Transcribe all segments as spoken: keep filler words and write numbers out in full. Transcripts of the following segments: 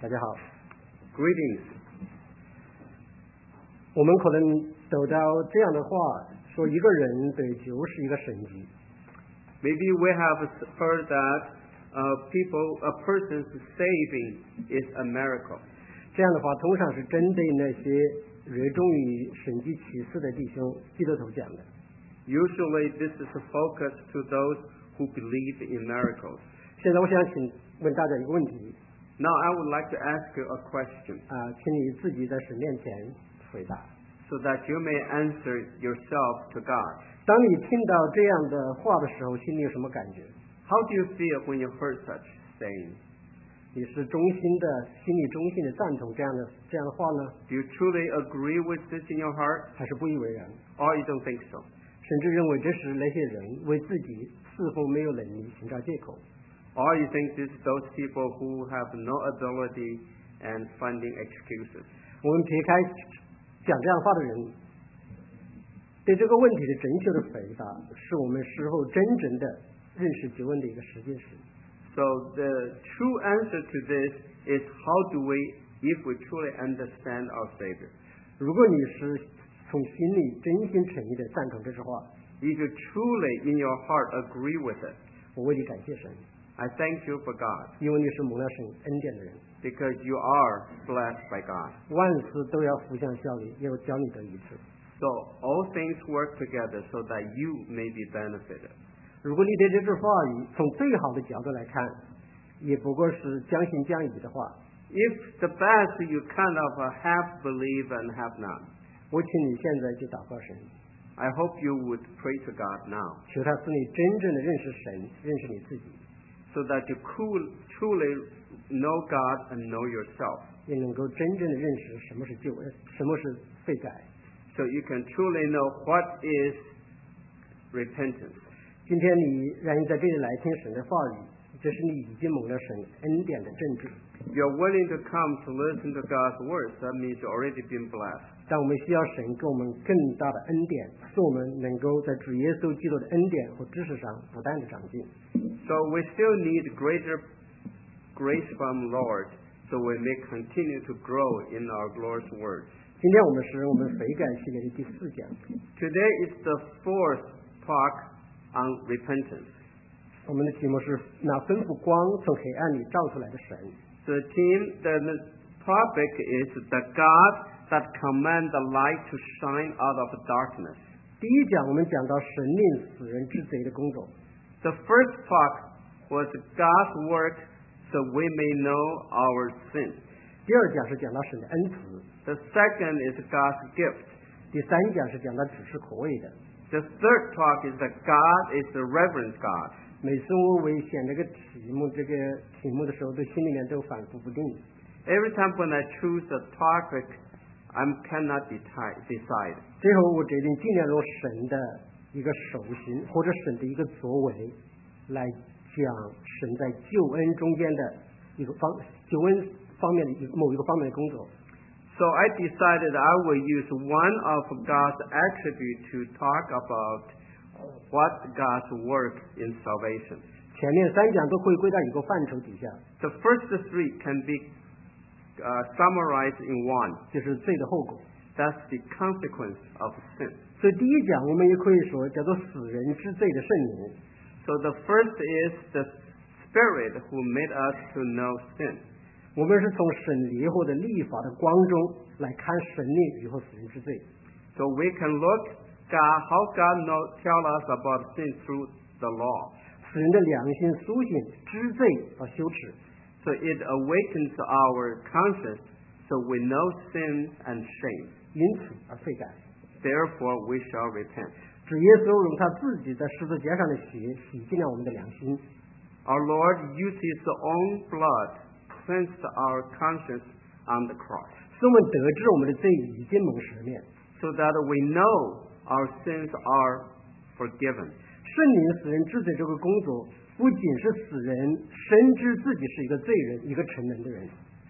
大家好 Greetings. 我们可能读到这样的话，说一个人得救是一个神迹。 Maybe we have heard that uh, people, a person's saving is a miracle. 这样的话通常是针对那些热衷于神迹启示的弟兄基督徒讲的。 Usually this is a focus to those who believe in miracles. 现在我想请问大家一个问题。 Now I would like to ask you a question. 啊，请你自己在神面前回答。 So that you may answer yourself to God. 当你听到这样的话的时候，心里有什么感觉？ How do you feel when you heard such saying? 你是衷心的、心里衷心的赞同这样的这样的话呢， Do you truly agree with this in your heart, 还是不以为然？ or you don't think so? 甚至认为这是那些人为自己似乎没有能力寻找借口？ Or you think this is those people who have no ability and finding excuses? 我们撇开讲这样话的人，对这个问题的正确的回答，是我们是否真正的认识救恩的一个实践事。 So the true answer to this is how do we, if we truly understand our Savior? 如果你是从心里真心诚意的赞同这句话， If you truly in your heart agree with it, 我为你感谢神， I thank you for God, 因为你是蒙了神恩典的人， because you are blessed by God. 万事都要互相效力，要教你得益处。 So all things work together so that you may be benefited. 如果你对这句话语从最好的角度来看，也不过是将信将疑的话， If the best you kind of uh, half believe and have not, 我请你现在就祷告神， I hope you would pray to God now, 求他使你真正的认识神，认识你自己， so that you cool, truly know God and know yourself, 也能够真正的认识什么是救恩，什么是悔改。 so you can truly know what is repentance. 今天你愿意在这里来听神的话语，这是你已经蒙了神恩典的证据。 You're willing to come to listen to God's words. That means you've already been blessed. 但我们需要神给我们更大的恩典，使我们能够在主耶稣基督的恩典和知识上不断的长进。 So we still need greater grace from Lord, so we may continue to grow in our glorious word. 今天我们是我们悔改系列的第四讲， Today is the fourth talk on repentance. 我们的题目是那吩咐光从黑暗里照出来的神。 The theme, the, the topic is the God that commands the light to shine out of darkness. 第一讲我们讲到神令死人之贼的工作， The first talk was God's work so we may know our sin. 第二讲是讲到神的恩慈， The second is God's gift. 第三讲是讲到指示可畏的。 The third talk is that God is the reverend God. 每次我为选这个题目这个题目的时候，对心里面都反复不定。 Every time when I choose a topic, I cannot deti- decide. 最后我决定尽量用神的一个手型或者神的一个作为来讲神在救恩中间的一个方救恩方面的一个某一个方面的工作。 So I decided I will use one of God's attributes to talk about what God's work in salvation. 前面三讲都会归到一个范畴底下， The first three can be uh, summarized in one. 就是罪的后果。 That's the consequence of sin. 所以第一讲我们也可以说叫做死人之罪的圣灵。 So the first is the Spirit who made us to know sin. 我们是从审理或者立法的光中来看神令与和死人之罪。 So we can look God, how God know, tell us about sin through the law. 使人的良心苏醒知罪和羞耻。 So it awakens our conscience so we know sin and shame. 因此而悔改。 Therefore we shall repent. 主耶稣用他自己在十字架上的血洗净了我们的良心。 Our Lord used His own blood, cleansed our conscience on the cross, 使我们得知我们的罪已经蒙赦免。 so that we know our sins are forgiven. 圣灵使人知罪这个工作，不仅是使人深知自己是一个罪人，一个成人的人。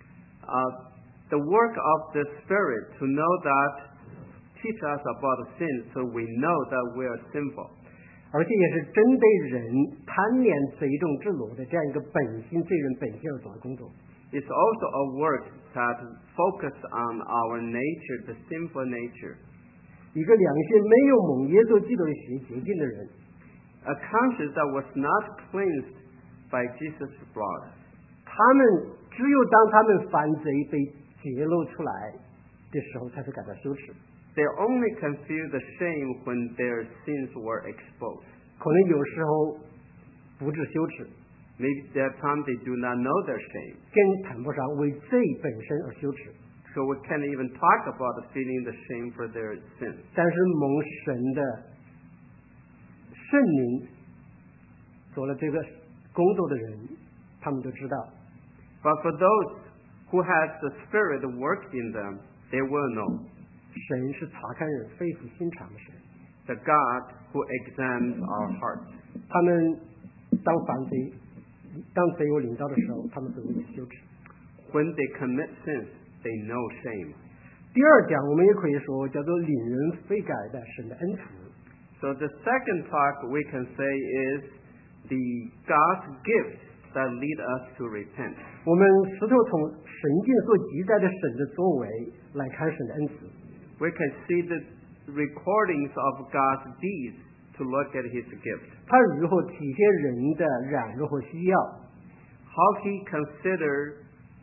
Uh, the work of the Spirit to know that, teach us about sin, so we know that we are sinful. 而且也是针对人贪恋最终之乐的这样一个本性罪人本性而做的工作。 is also a work that focuses on our nature, the sinful nature. 一个良心没有蒙耶稣基督的血洁净的人， A conscience that was not cleansed by Jesus' blood. 他们只有当他们犯罪被揭露出来的时候，才会感到羞耻。 They only can feel the shame when their sins were exposed. 可能有时候不知羞耻， Maybe there are times they do not know their shame. 更谈不上为罪本身而羞耻。 So we can't even talk about feeling the shame for their sins. 但是蒙神的圣灵做了这个工作的人，他们都知道， But for those who has the Spirit work in them, they will know. 神是查看人肺腑心肠的神。 The God who examines our hearts. 他们当犯罪、当罪恶领导的时候，他们会为此羞耻。 When they commit sins, they know shame. 第二讲，我们也可以说叫做令人悔改的神的恩慈。 So the second part we can say is the God's gift that lead us to repent. 我们试图从圣经所记载的神的作为来看神的恩慈。 We can see the recordings of God's deeds to look at His gift. 他如何体现人的软弱和需要， How He considers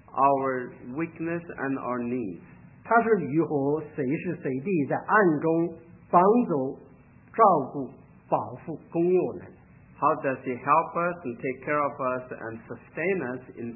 our weakness and our needs. 他是如何随时随地在暗中帮助、照顾、保护、供应我们。 How does He help us and take care of us and sustain us in,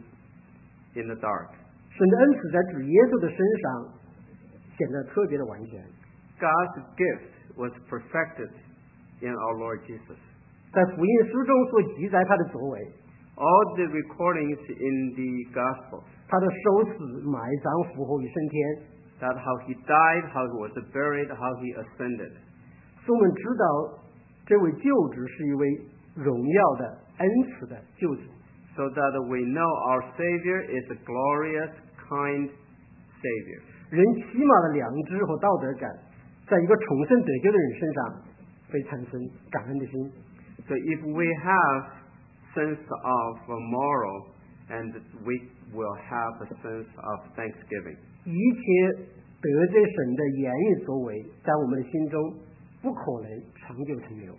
in the dark? 神的恩慈在主耶稣的身上显得特别的完全。 God's gift was perfected in our Lord Jesus. 在福音书中所记载他的作为， All the recordings in the Gospels, 他的受死、埋葬、复活与升天， that how He died, how He was buried, how He ascended. 使我们知道这位救主是一位荣耀的、恩慈的救主。 So that we know our Savior is a glorious, kind Savior. 人起码的良知和道德感，在一个重生得救的人身上会产生感恩的心。 So if we have sense of moral, and we will have a sense of thanksgiving. 一切得罪神的言语作为，在我们的心中不可能长久停留。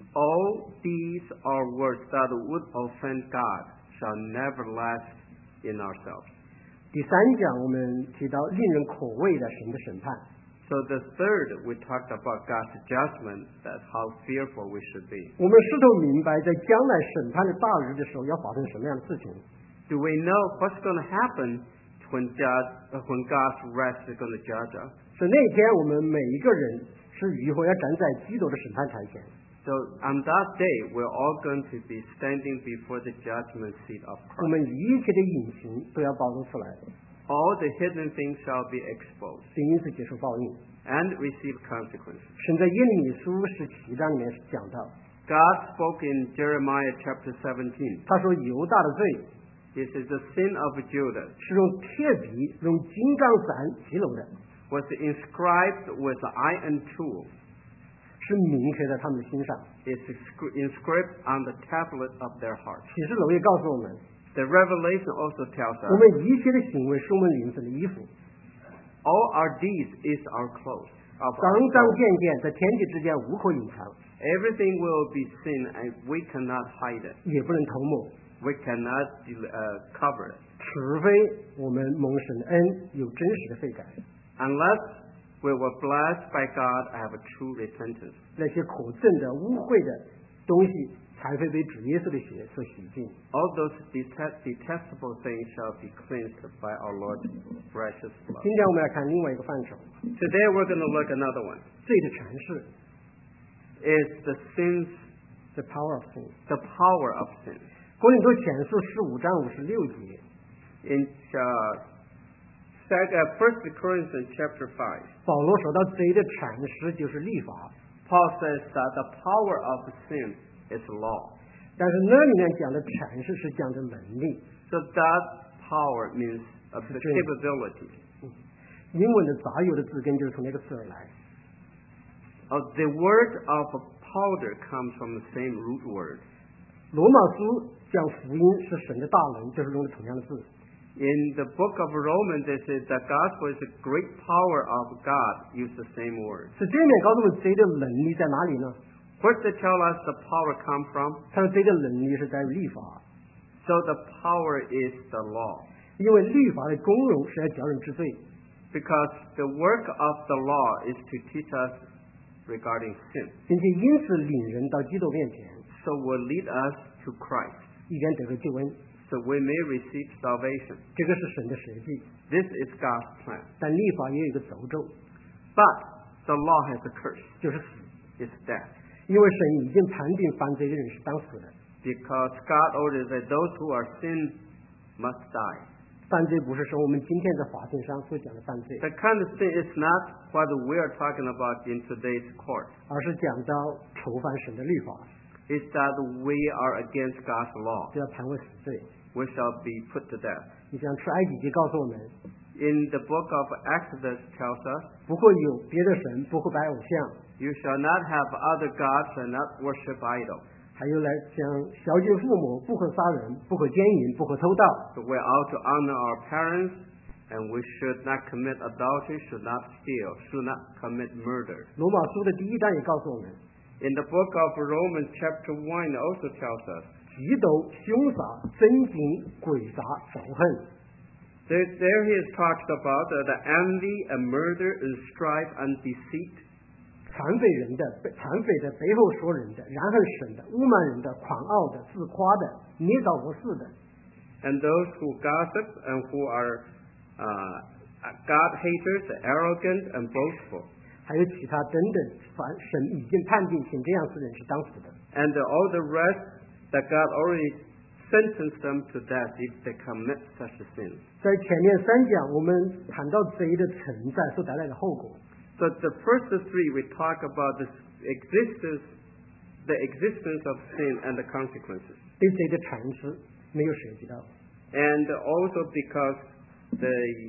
All these are words that would offend God shall never last in ourselves. 第三讲我们提到令人可畏的神的审判。 So the third, we talked about God's judgment, that's how fearful we should be. 我们是否明白，在将来审判的大日的时候，要发生什么样的事情？ Do we know what's going to happen when, judge, uh, when God's wrath is going to judge us? 是那天我们每一个人是如何要站在基督的审判台前。 So on that day, we're all going to be standing before the judgment seat of 我 Christ. 们一切的隐情都要暴露出来， All the hidden things shall be exposed 并因此接受报应。 and receive consequences. 神在耶利米书十七章里面讲到， God spoke in Jeremiah chapter seventeen. 他说犹大的罪 This is the sin of Judah, 是用铁笔、用金刚伞记录的， was inscribed with an iron tool. 是铭刻在他们的心上。 It's inscribed on the tablet of their hearts. 启示录也告诉我们， The Revelation also tells 我 us 们一切的行为是我们灵魂的衣服， all our deeds is our clothes. Of 脏 our 脏 clothes. 见见，在天地之间无可隐藏， Everything will be seen and we cannot hide it. 也不能偷摸， We cannot uh, cover it. 除非我们蒙神的恩，有真实的悔改。 Unless we were blessed by God and have a true repentance. 那些可憎的、污秽的东西，才会被主耶稣的血所洗净。 All those detest, detestable things shall be cleansed by our Lord's precious blood. 今天我们要看另外一个范畴， Today we're going to look at another one. 罪的阐释 Is the sins, ，the power of sin。 the power of sin. 哥林多前书十五章五十六节， In uh, second, First Corinthians chapter five, 保罗说到罪的阐释就是律法， Paul says that the power of sin is law. 但是那里面讲的阐释是讲的能力。 So that power means of the Strength. capability. 英文的杂有的字根就是从那个词而来。 Uh, the word of powder comes from the same root word. 罗马书讲福音是神的大能，就是用的同样的字。 In the book of Romans, it says the gospel is a great power of God. Use the same word. 是这里面告诉我们贼的能力在哪里呢？ Where does it tell us the power come from? 他说贼的能力是在于律法， So the power is the law. 因为律法的功用是要叫人知罪， Because the work of the law is to teach us regarding sin. 并且因此领人到基督面前， So will lead us to Christ. 以便得个救恩。 So we may receive salvation. 这个是神的设计， This is God's plan. 但律法也有一个诅咒， But the law has a curse. 就是死， It's death. 因为神已经判定犯罪的人是当死的。 Because God orders that those who are sinned must die. 犯罪不是说我们今天在法庭上所讲的犯罪， The kind of sin is not what we are talking about in today's court. 而是讲到触犯神的律法， It's that we are against God's law. 就要判为死罪。 We shall be put to death. 你像出埃及记告诉我们， In the book of Exodus tells us, 不会有别的神，不会拜偶像， you shall not have other gods and not worship idols. 还有来讲孝敬父母，不可杀人，不可奸淫，不可偷盗。 So we ought to honor our parents, and we should not commit adultery, should not steal, should not commit murder. 罗马书的第一章也告诉我们， In the book of Romans chapter one it also tells us, 嫉斗、凶杀、争竞、诡诈、仇恨。 there, there he is talked about uh, the envy and murder and strife and deceit, 残废人的、残废的、背后说人的、然后神的、污慢人的、狂傲的、自夸的、捏造我事的， and those who gossip and who are uh, God haters, arrogant and boastful, 还有其他等等，凡神已经判定像这样子人是当死的。 and all the rest that God already sentenced them to death if they commit such a sin. 在前面三讲，我们谈到贼的存在所带来的后果。 So the first three we talk about the existence, the existence of sin and the consequences, 对贼的阐释没有涉及到， and also because the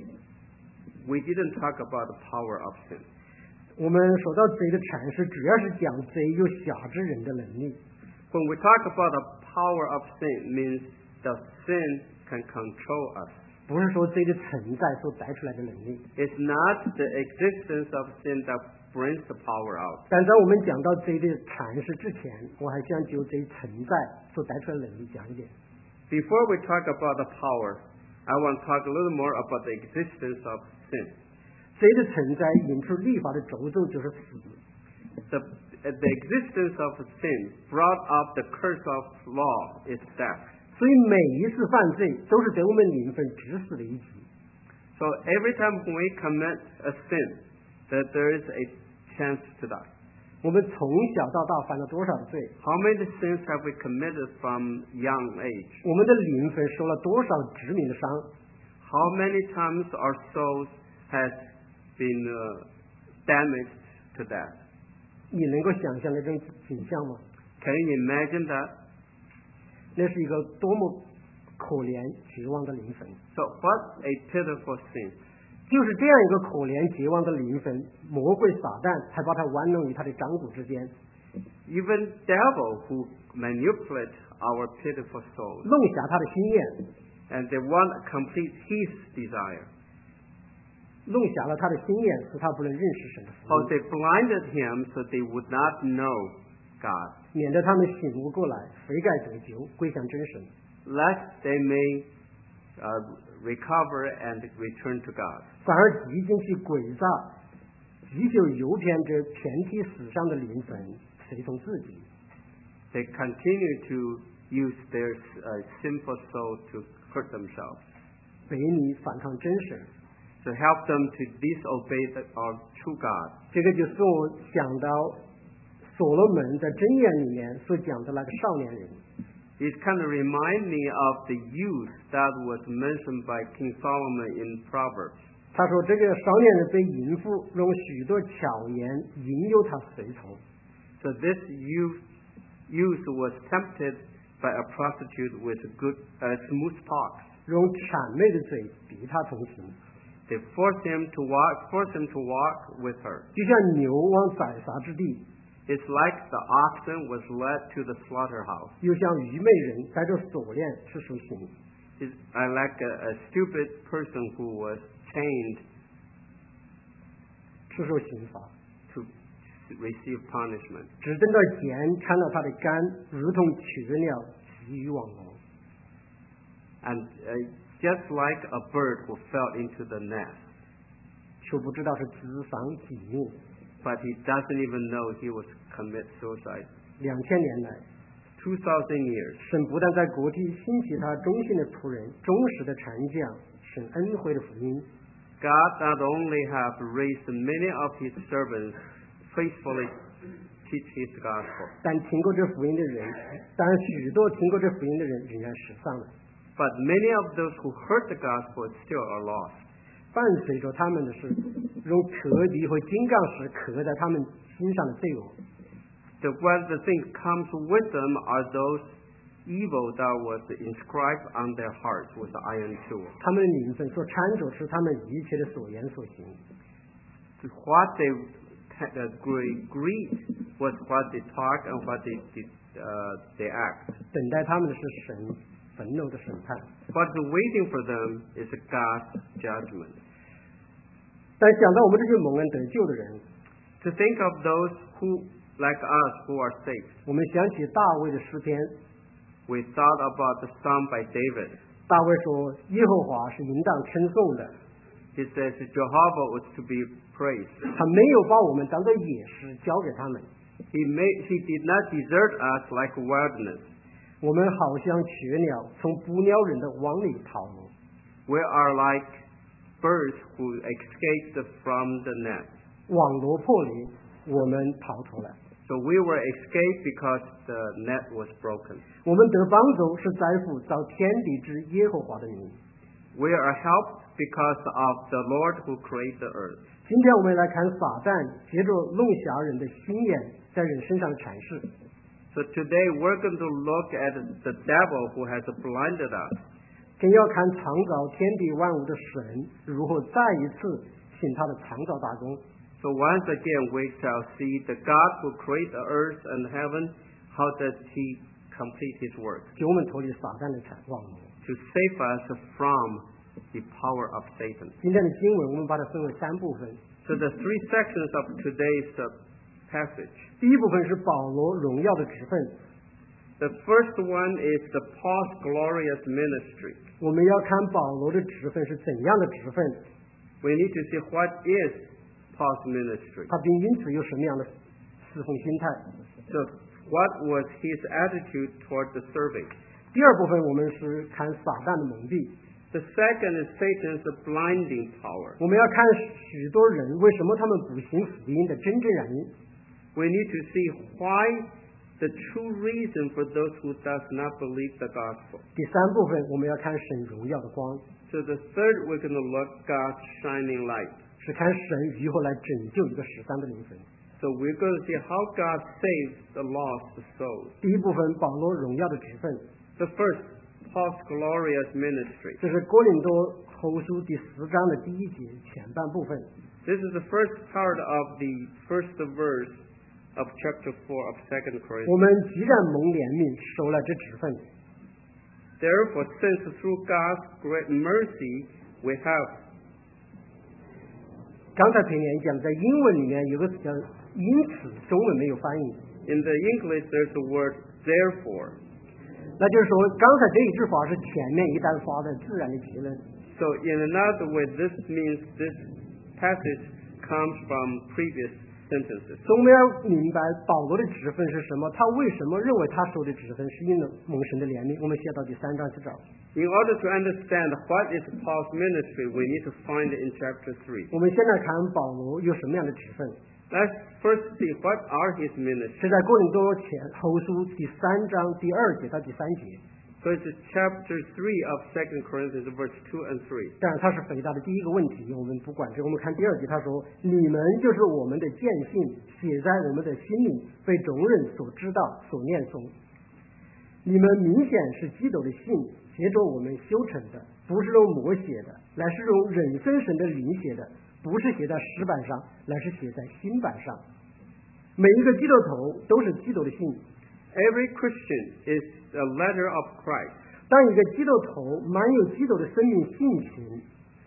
we didn't talk about the power of sin. 我们说到贼的阐释，主要是讲贼有辖制人的能力。 When we talk about the power of sin, it means the sin can control us. 不是说贼的存在所带出来的能力。 It's not the existence of sin that brings the power out. 但在我们讲到贼的阐释之前，我还想就贼存在所带出来的能力讲一点。 Before we talk about the power, I want to talk a little more about the existence of sin. 贼的存在引出律法的诅咒就是死。 The, the existence of sin brought up the curse of law is death. 所以每一次犯罪都是对我们灵魂致死的一击。 So every time we commit a sin, that there is a chance to die. 我们从小到大犯了多少的罪？ How many sins have we committed from young age? 我们的灵魂受了多少致命的伤？ How many times our souls has been uh, damaged to death? 你能够想象那种景象吗？ Can you imagine that? 那是一个多么可怜绝望的灵魂。 So what a pitiful sin. 就是这样一个可怜绝望的灵魂，魔鬼撒旦还把它玩弄于他的掌骨之间， Even devil who manipulate our pitiful souls, 弄瞎他的心眼， and they want to complete his desire. 弄瞎了他的心眼，使他不能认识神的福 How 音， they blinded him so they would not know God, 免得他们醒悟过来，悔改得救，归向真神。 lest they may uh, recover and return to God. 反而极尽去诡诈，急就诱骗着偏体死伤的灵魂，随从自己。 They continue to use their uh, sinful soul to hurt themselves, 背逆反抗真神， to help them to disobey the, our true God. 这个就是我想到所罗门在箴言里面所讲的那个少年人。 It kind of remind me of the youth that was mentioned by King Solomon in Proverbs. 他说，这个少年人被淫妇用许多巧言引诱他随从， So this youth, youth was tempted by a prostitute with good, uh, smooth talk. 用谄媚的嘴逼他同行， They forced him to walk, forced him to walk with her. 就像牛往宰杀之地， It's like the oxen was led to the slaughterhouse, 又像愚昧人带着锁链去受刑。 is I like a, a stupid person who was chained 吃受刑罚， to receive punishment. 只等到茧缠了他的肝，如同雀鸟急于网罗。 And uh, just like a bird who fell into the nest, 却不知道是自丧己命。 but he doesn't even know he was commit suicide. 两千年来， Two thousand years, 神不但在国地兴起他忠心的仆人、忠实的禅将，神恩惠的福音， God not only have raised many of his servants faithfully teach his gospel, 但听过这福音的人，但许多听过这福音的人仍然失丧了。 but many of those who heard the gospel still are lost. 伴随着他们的是用刻笔和金刚石刻在他们心上的罪恶。 The what the thing comes with them are those evil that was inscribed on their hearts with the iron tool. 他们的名分所掺着是他们一切的所言所行。 What they uh, agree- agreed was what they talk and what they did, uh, they act. 等待他们的是神愤怒的审判。 What's waiting for them is God's judgment. 但想到我们这些蒙恩得救的人， To think of those who, like us, who are saved, 我们想起大卫的诗篇， we thought about the psalm by David. 大卫说：“耶和华是应当称颂的， He says Jehovah was to be praised. 他没有把我们当做野食交给他们， He made, he did not desert us like wilderness. 我们好像雀鸟从捕鸟人的网里逃脱。 We are like birds who escaped from the net. 网罗破裂，我们逃脱了。 So we were escaped because the net was broken. 我们得帮助是在乎造天地之耶和华的名。 We are helped because of the Lord who created the earth. 今天我们来看撒旦借着弄瞎人的心眼在人身上的阐释。 So today we're going to look at the devil who has blinded us. 更要看创造天地万物的神如何再一次行他的创造大功。 So once again we shall see the God who created the earth and heaven, how does he complete his work 救我们脱离撒旦的产网罗。 to save us from the power of Satan. 今天的经文我们把它分为三部分。 So the three sections of today's uh, passage. 第一部分是保罗荣耀的职分， The first one is the Paul's glorious ministry. 我们要看保罗的职分是怎样的职分， We need to see what is Paul's ministry. 他并因此有什么样的侍奉心态。 So what was his attitude toward the serving? 第二部分我们是看撒旦的蒙蔽， The second is Satan's blinding power. 我们要看许多人为什么他们不信福音的真正原因。 We need to see why the true reason for those who does not believe the gospel. 第三部分我们要看神荣耀的光， So the third we're going to look God's shining light. 是看神如何来拯救一个失丧的灵魂。 So we're going to see how God saves the lost souls. 第一部分保罗荣耀的职分， The first, Paul's glorious ministry. 这是哥林多后书第四章的第一节前半部分。 This is the first part of the first verse of chapter four of Second 我 Corinthians. 们既然蒙怜悯，受了这职分， Therefore, since through God's great mercy we have. 刚才培年讲，在英文里面有个词叫“因此”，中文没有翻译。 In the English, there's the word therefore. 那就是说，刚才这一句话是前面一段话的自然的结论。 So in another way, this means this passage comes from previous sentences. 所以我们要明白保罗的职分是什么，他为什么认为他受的职分是因了蒙神的怜悯。我们写到第三章去找。 In order to understand what is Paul's ministry, we need to find it in chapter three. 我们现在看保罗有什么样的职分， Let's first see what are his ministries. 是在哥林多前后书第三章第二节到第三节。 So it's chapter three of Second Corinthians, verse two and three. 当然，他是回答的第一个问题，我们不管这个。我们看第二节，他说：“你们就是我们的见信，写在我们的心里，被众人所知道，所念诵。你们明显是基督的信，接着我们修成的，不是用墨写的，乃是用人生神的灵写的，不是写在石板上，乃是写在心板上。每一个基督徒都是基督的信。” Every Christian is a letter of Christ. 但当一个基督徒满有基督的生命性情，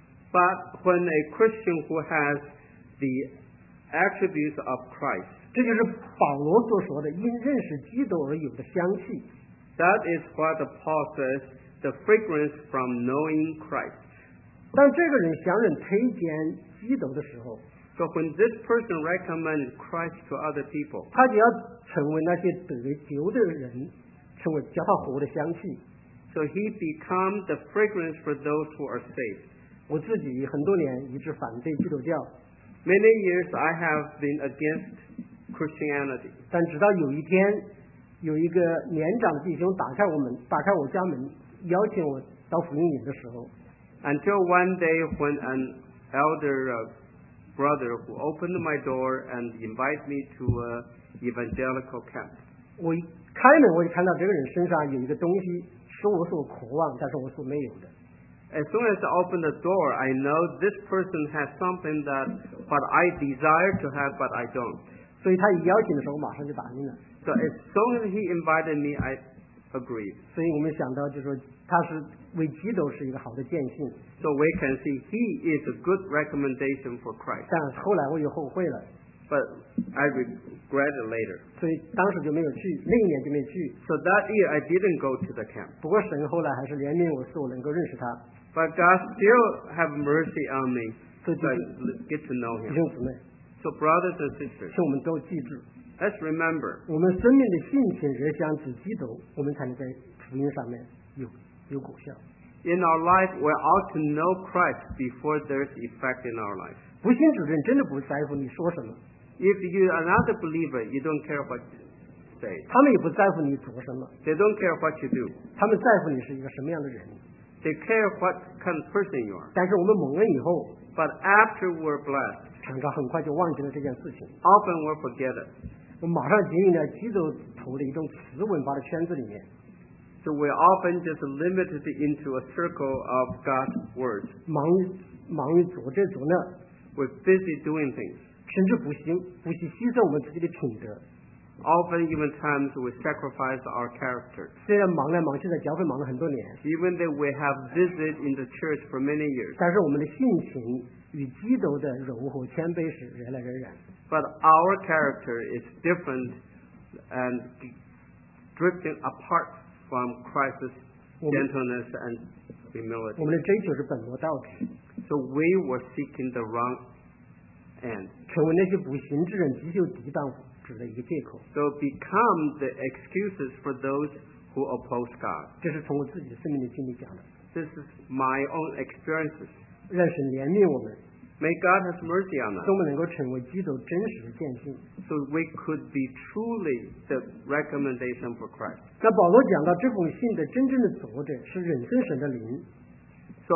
but when a Christian who has the attributes of Christ, 这就是保罗所说的因认识基督而有的香气。 that is what Paul says, the fragrance from knowing Christ. 当这个人向人推荐基督的时候， So when this person recommends Christ to other people, 他就要成为那些得救的人，成为叫他活的香气。 so he becomes the fragrance for those who are saved. 我自己很多年一直反对基督教， Many years I have been against Christianity. 但直到有一天，有一个年长的弟兄打开我们打开我家门，邀请我到福音营的时候， Until one day when an elder uh, brother who opened my door and invited me to a evangelical camp. 我一开门我就看到这个人身上有一个东西是我所渴望，但是我所没有的。 As soon as I open the door, I know this person has something that what I desire to have, but I don't. 所以他一邀请的时候，我马上就答应了。 So as soon as he invited me, I agreed. 所以我们想到，就是说他是为基督是一个好的见信。 So we can see he is a good recommendation for Christ. 但后来我又后悔了， But I regret it later. 所以当时就没有去，那一年就没去。 So that year I didn't go to the camp. 不过神后来还是怜悯我，使我能够认识他。 But God still have mercy on me 所以 so I get to know 弟 him. 兄姊妹， So brothers and sisters, 请我们都记住， let's remember 我们生命的性情热向主基督，我们才能在福音上面有有果效。 in our life we ought to know Christ before there's effect in our life. 不信主的人真的不在乎你说什么， If you are not a believer, you don't care what you say. 他们也不在乎你做什么， They don't care what you do. 他们在乎你是一个什么样的人。 They care what kind of person you are. 但是我们蒙恩以后， But after we're blessed, 常常很快就忘记了这件事情。 often we'll forget it. 我马上经营了基督徒的一种词文化的圈子里面， So we're often just limited into a circle of God's words. 忙于忙于做这做那， We're busy doing things. 甚至不惜不惜牺牲我们自己的品德。 Often even times we sacrifice our character. 虽然忙来忙去，在教会忙了很多年， Even though we have visited in the church for many years. 但是我们的性情与基督的柔和谦卑是人来人然。 But our character is different and drifting apart from Christ's gentleness and humility. 我们的追求是本末倒置， So we were seeking the wrong end. 成为那些不信之人急就抵挡主的一个借口。 So become the excuses for those who oppose God. 这是从我自己的生命的经历讲的。 This is my own experiences. 让神怜悯我们， May God have mercy on 使我 us 们能够成为基督真实的见信。 so we could be truly the recommendation for Christ. 那保罗讲到这封信的真正的作者是忍生神的灵， So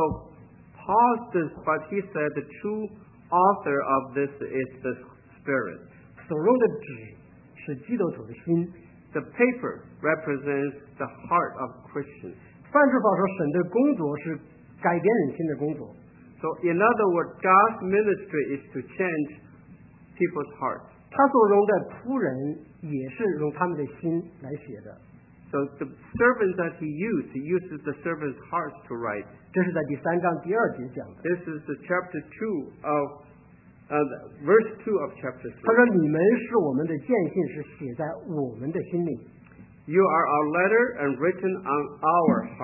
Paul says, but he said the true author of this is the Spirit. 所用的纸是基督徒的心。 The paper represents the heart of Christians. 换句话说，神的工作是改变人心的工作。 So in other words, God's ministry is to change people's hearts. 他所用的仆人也是用他们的心来写的。 So the servants that he used, he uses the servants' hearts to write. 这是在第三章第二节讲的。 This is the chapter two of, uh, verse two of chapter 他 three. 说：“你们是我们的见信，是写在我们的心里。 You are our letter and written on our hearts. ”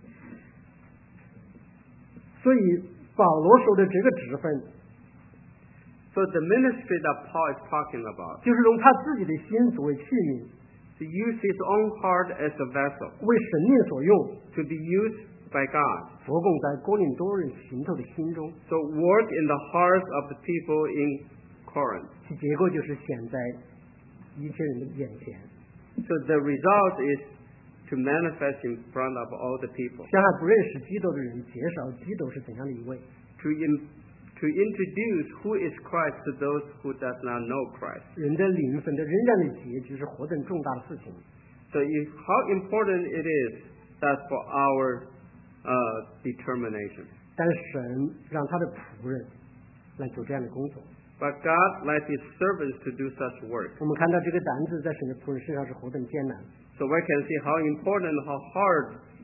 所以保罗说的这个职分， So the ministry that Paul is talking about, 就是用他自己的心作为器皿， to use his own heart as a vessel, 为神命所用， to be used by God. 佛供在哥林多人行头的心中， So work in the hearts of the people in Corinth. 其结果就是显在一切人的眼前。 So the result is to manifest in front of all the people. 向还不认识基督的人介绍基督是怎样的一位。 To, in, to introduce who is Christ to those who does not know Christ. 人的灵魂的仍然的结局是何等重大的事情。 So if, how important it is that for our uh, determination. 但神让他的仆人来做这样的工作。 But God let his servants to do such work. 我们看到这个担子在神的仆人身上是何等艰难。 So we can see how important, how hard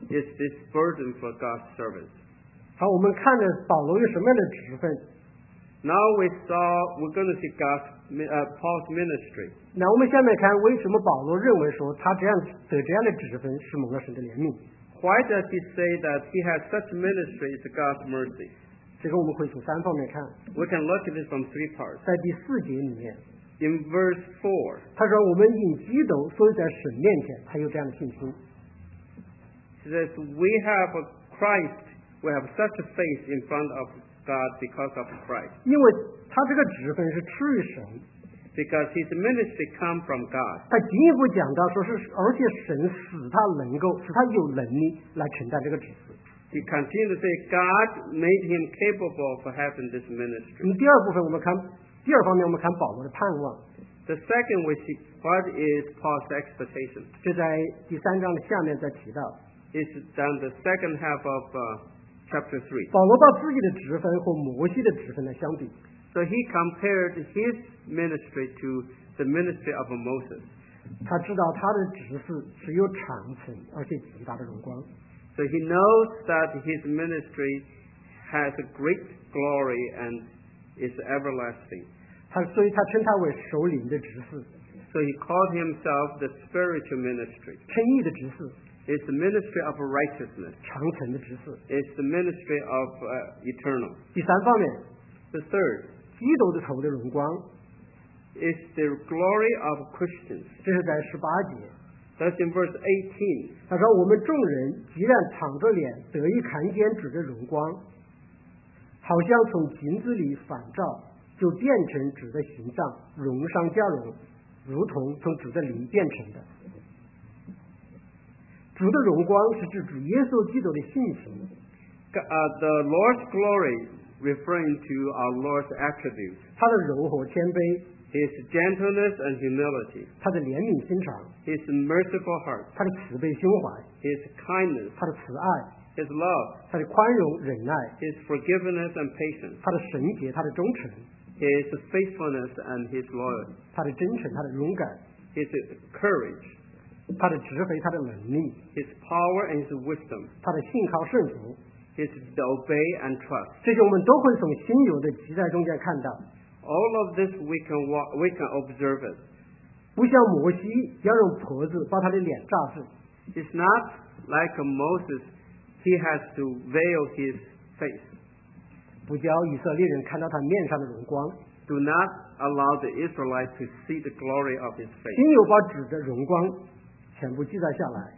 is this burden for God's servants. 好，我们看了保罗有什么样的职分。 Now we saw, we're going to see God's, uh, Paul's ministry. 那我们下面看为什么保罗认为说他这样得这样的职分是蒙了神的怜悯。 Why does he say that he has such ministry is God's mercy? 这个我们可以从三方面看。 We can look at it from three parts. 在第四节里面， In verse four, 他说我们因基督，所以在神面前才有这样的信心。 he says, we have a Christ, we have such a faith in front of God because of Christ. 因为他这个职分是出于神， Because his ministry come from God. 他进一步讲到说是，而且神使他能够，使他有能力来承担这个职事。 He continued to say, God made him capable of having this 那 ministry. 么第二部分我们看，第二方面我们看保罗的盼望， The second, we see what is Paul's expectation. 这在第三章的下面再提到。 It's down the second half of uh, chapter three. 保罗把自己的职分和摩西的职分来相比， So he compared his ministry to the ministry of Moses. 他知道他的职事只有长存而且极大的荣光。 So he knows that his ministry has a great glory and is everlasting. 他所以他称他为首领的职事， So he called himself the spiritual ministry. 称义的职事， It's the ministry of righteousness. 长存的职事。 It's the ministry of uh, eternal. 第三方面， The third 基督的头的荣光， is the glory of Christians. 这是在十八节。 That's in verse eighteen. 他说：“我们众人既然敞着脸得以看见主的荣光，好像从镜子里反照，就变成主的形象，荣上加荣，如同从主的灵变成的。主的荣光是指主耶稣基督的性情， Uh, the Lord's glory referring to our Lord's attributes. 他的柔和谦卑， His gentleness and humility. 他的怜悯心肠， His merciful heart. 他的慈悲胸怀， His kindness. 他的慈爱， His love. 他的宽容忍耐， His forgiveness and patience. 他的神洁，他的忠诚， His faithfulness and his loyalty. 他的真诚，他的勇敢， His courage. 他的智慧，他的能力， His power and his wisdom. 他的信靠顺服。” His obey and trust. 这些我们都会从新有的期待中间看到， All of this we can wa- we can observe it. 不像摩西要用婆子把他的脸罩住， It's not like a Moses. He has to veil his face. 不叫以色列人看到他面上的荣光。 Do not allow the Israelites to see the glory of his face. 新有把主的荣光全部记载下来，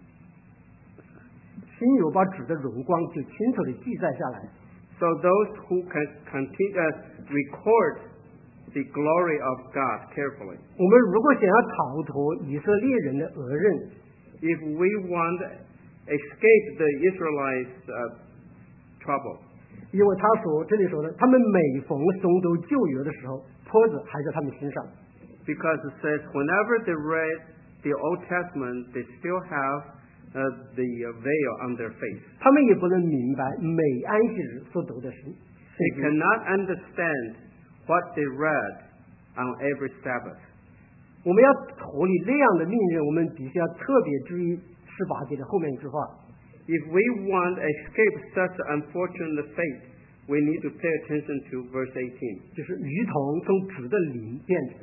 新有把主的荣光就清楚的记载下来。 So those who can continue uh, record the glory of God carefully. 我们如果想要逃脱以色列人的讹认， If we want to escape the Israelites' uh, trouble, 因为他说这里说的，他们每逢诵读旧约的时候，婆子还在他们身上。 because it says whenever they read the Old Testament, they still have uh, the uh, veil on their face. 他们也不能明白每安息日所读的是。 They cannot understand what they read on every Sabbath. 我们要脱离那样的命运，我们必须要特别注意十八节的后面一句话。 If we want to escape such unfortunate fate, we need to pay attention to verse eighteen. 就是如同从主的灵变成。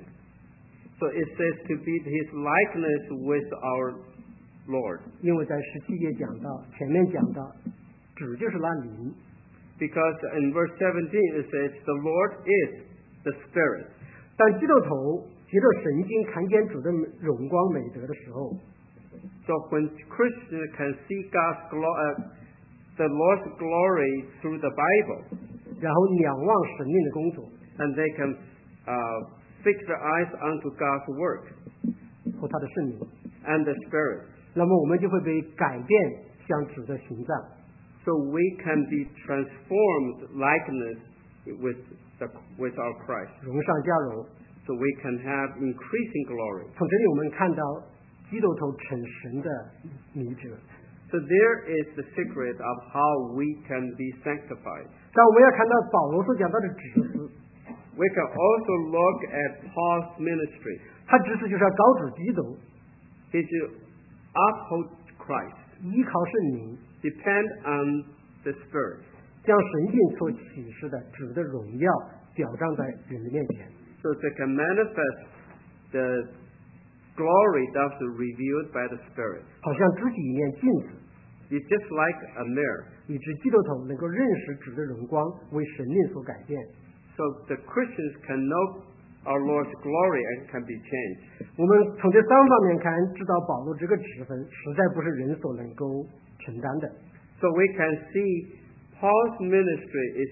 So it says to be his likeness with our Lord. 因为在十七节讲到，前面讲到，主就是那灵。 Because in verse seventeen it says the Lord is the Spirit. 当基督徒接着神经看见主的荣光美德的时候， So when Christians can see God's glo- uh, the Lord's glory through the Bible, 然后仰望神灵的工作 and they can uh, fix their eyes onto God's work 和他的圣灵， and the Spirit, 那么我们就会被改变像主的形象。 so we can be transformed likeness with the, with our Christ. 荣上加荣。 So we can have increasing glory. 从这里我们看到基督徒成神的秘诀。 So there is the secret of how we can be sanctified. 但我们要看到保罗所讲到的指示， We can also look at Paul's ministry. 他指示就是要高举基督， He should uphold Christ. 依靠圣灵， depend on the Spirit. 将神性所启示的主的荣耀表彰在人的面前。 So they can manifest the glory that was revealed by the Spirit. 好像肢体一面镜子， It's just like a mirror. 以致基督徒能够认识主的荣光为神灵所改变。 So the Christians can know our Lord's glory and can be changed. 我们从这三方面看，知道保罗这个职分实在不是人所能够承担的。 So we can see Paul's ministry is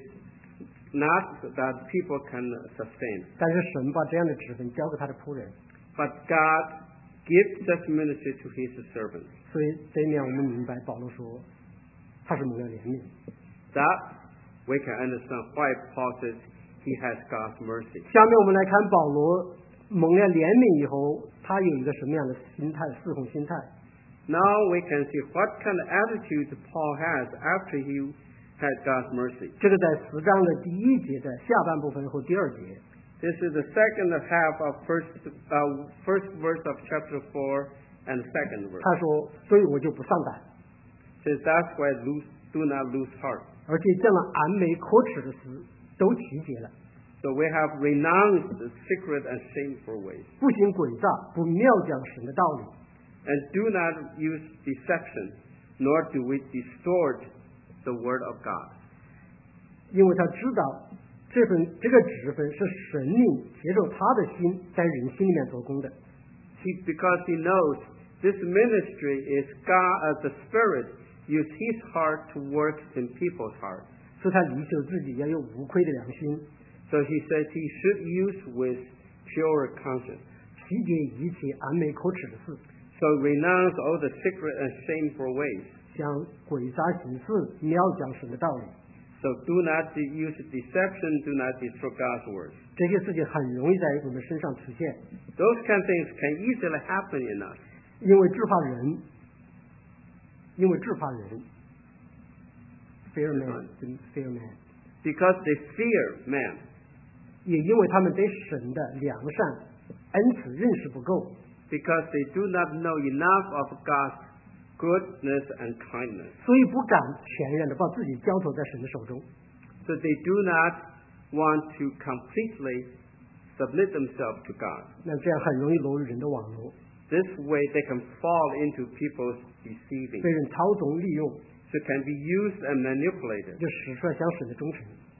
not that people can sustain. 但是神把这样的职分交给他的仆人， But God gives such ministry to His servants. 所以这一面我们明白保罗说他是蒙了怜悯。 That we can understand why Paul says he has God's mercy. 下面我们来看保罗蒙了怜悯以后，他有一个什么样的心态，侍奉心态。 Now we can see what kind of attitude Paul has after he had God's mercy. 这个在四章的第一节的下半部分和第二节。 This is the second half of first uh, first verse of chapter four and the second verse. 他说：“所以我就不丧胆， Says that's why lose, do not lose heart. 而且将了暗昧可耻的事都提结了， So we have renounced the secret and shameful ways, 不行诡诈，不妙讲神的道理。 and do not use deception, nor do we distort the word of God. 因为他知道这份这个职分是神灵接受他的心在人心里面做工的， He, because he knows this ministry is God, uh, the Spirit use His heart to work in people's hearts. 所以他理修自己要有无愧的良心， So he says he should use with pure conscience. 提结一切暗昧可耻的事， So renounce all the secret and shameful ways. 像诡诈行事，妙讲神的道理。 So do not de- use deception, do not distort God's words. 这些事情很容易在我们身上出现， Those kind of things can easily happen in us. 因为惧怕人，因为惧怕人 ，fear man，跟 fear man， Because they fear man. 也因为他们对神的良善、恩慈认识不够， Because they do not know enough of God's goodness and kindness. 所以不敢全然的把自己交托在神的手中。 So they do not want to completely submit themselves to God. 那这样很容易落入人的网络， This way they can fall into people's deceiving. 被人操纵利用， So can be used and manipulated. 就使出来向神的忠诚。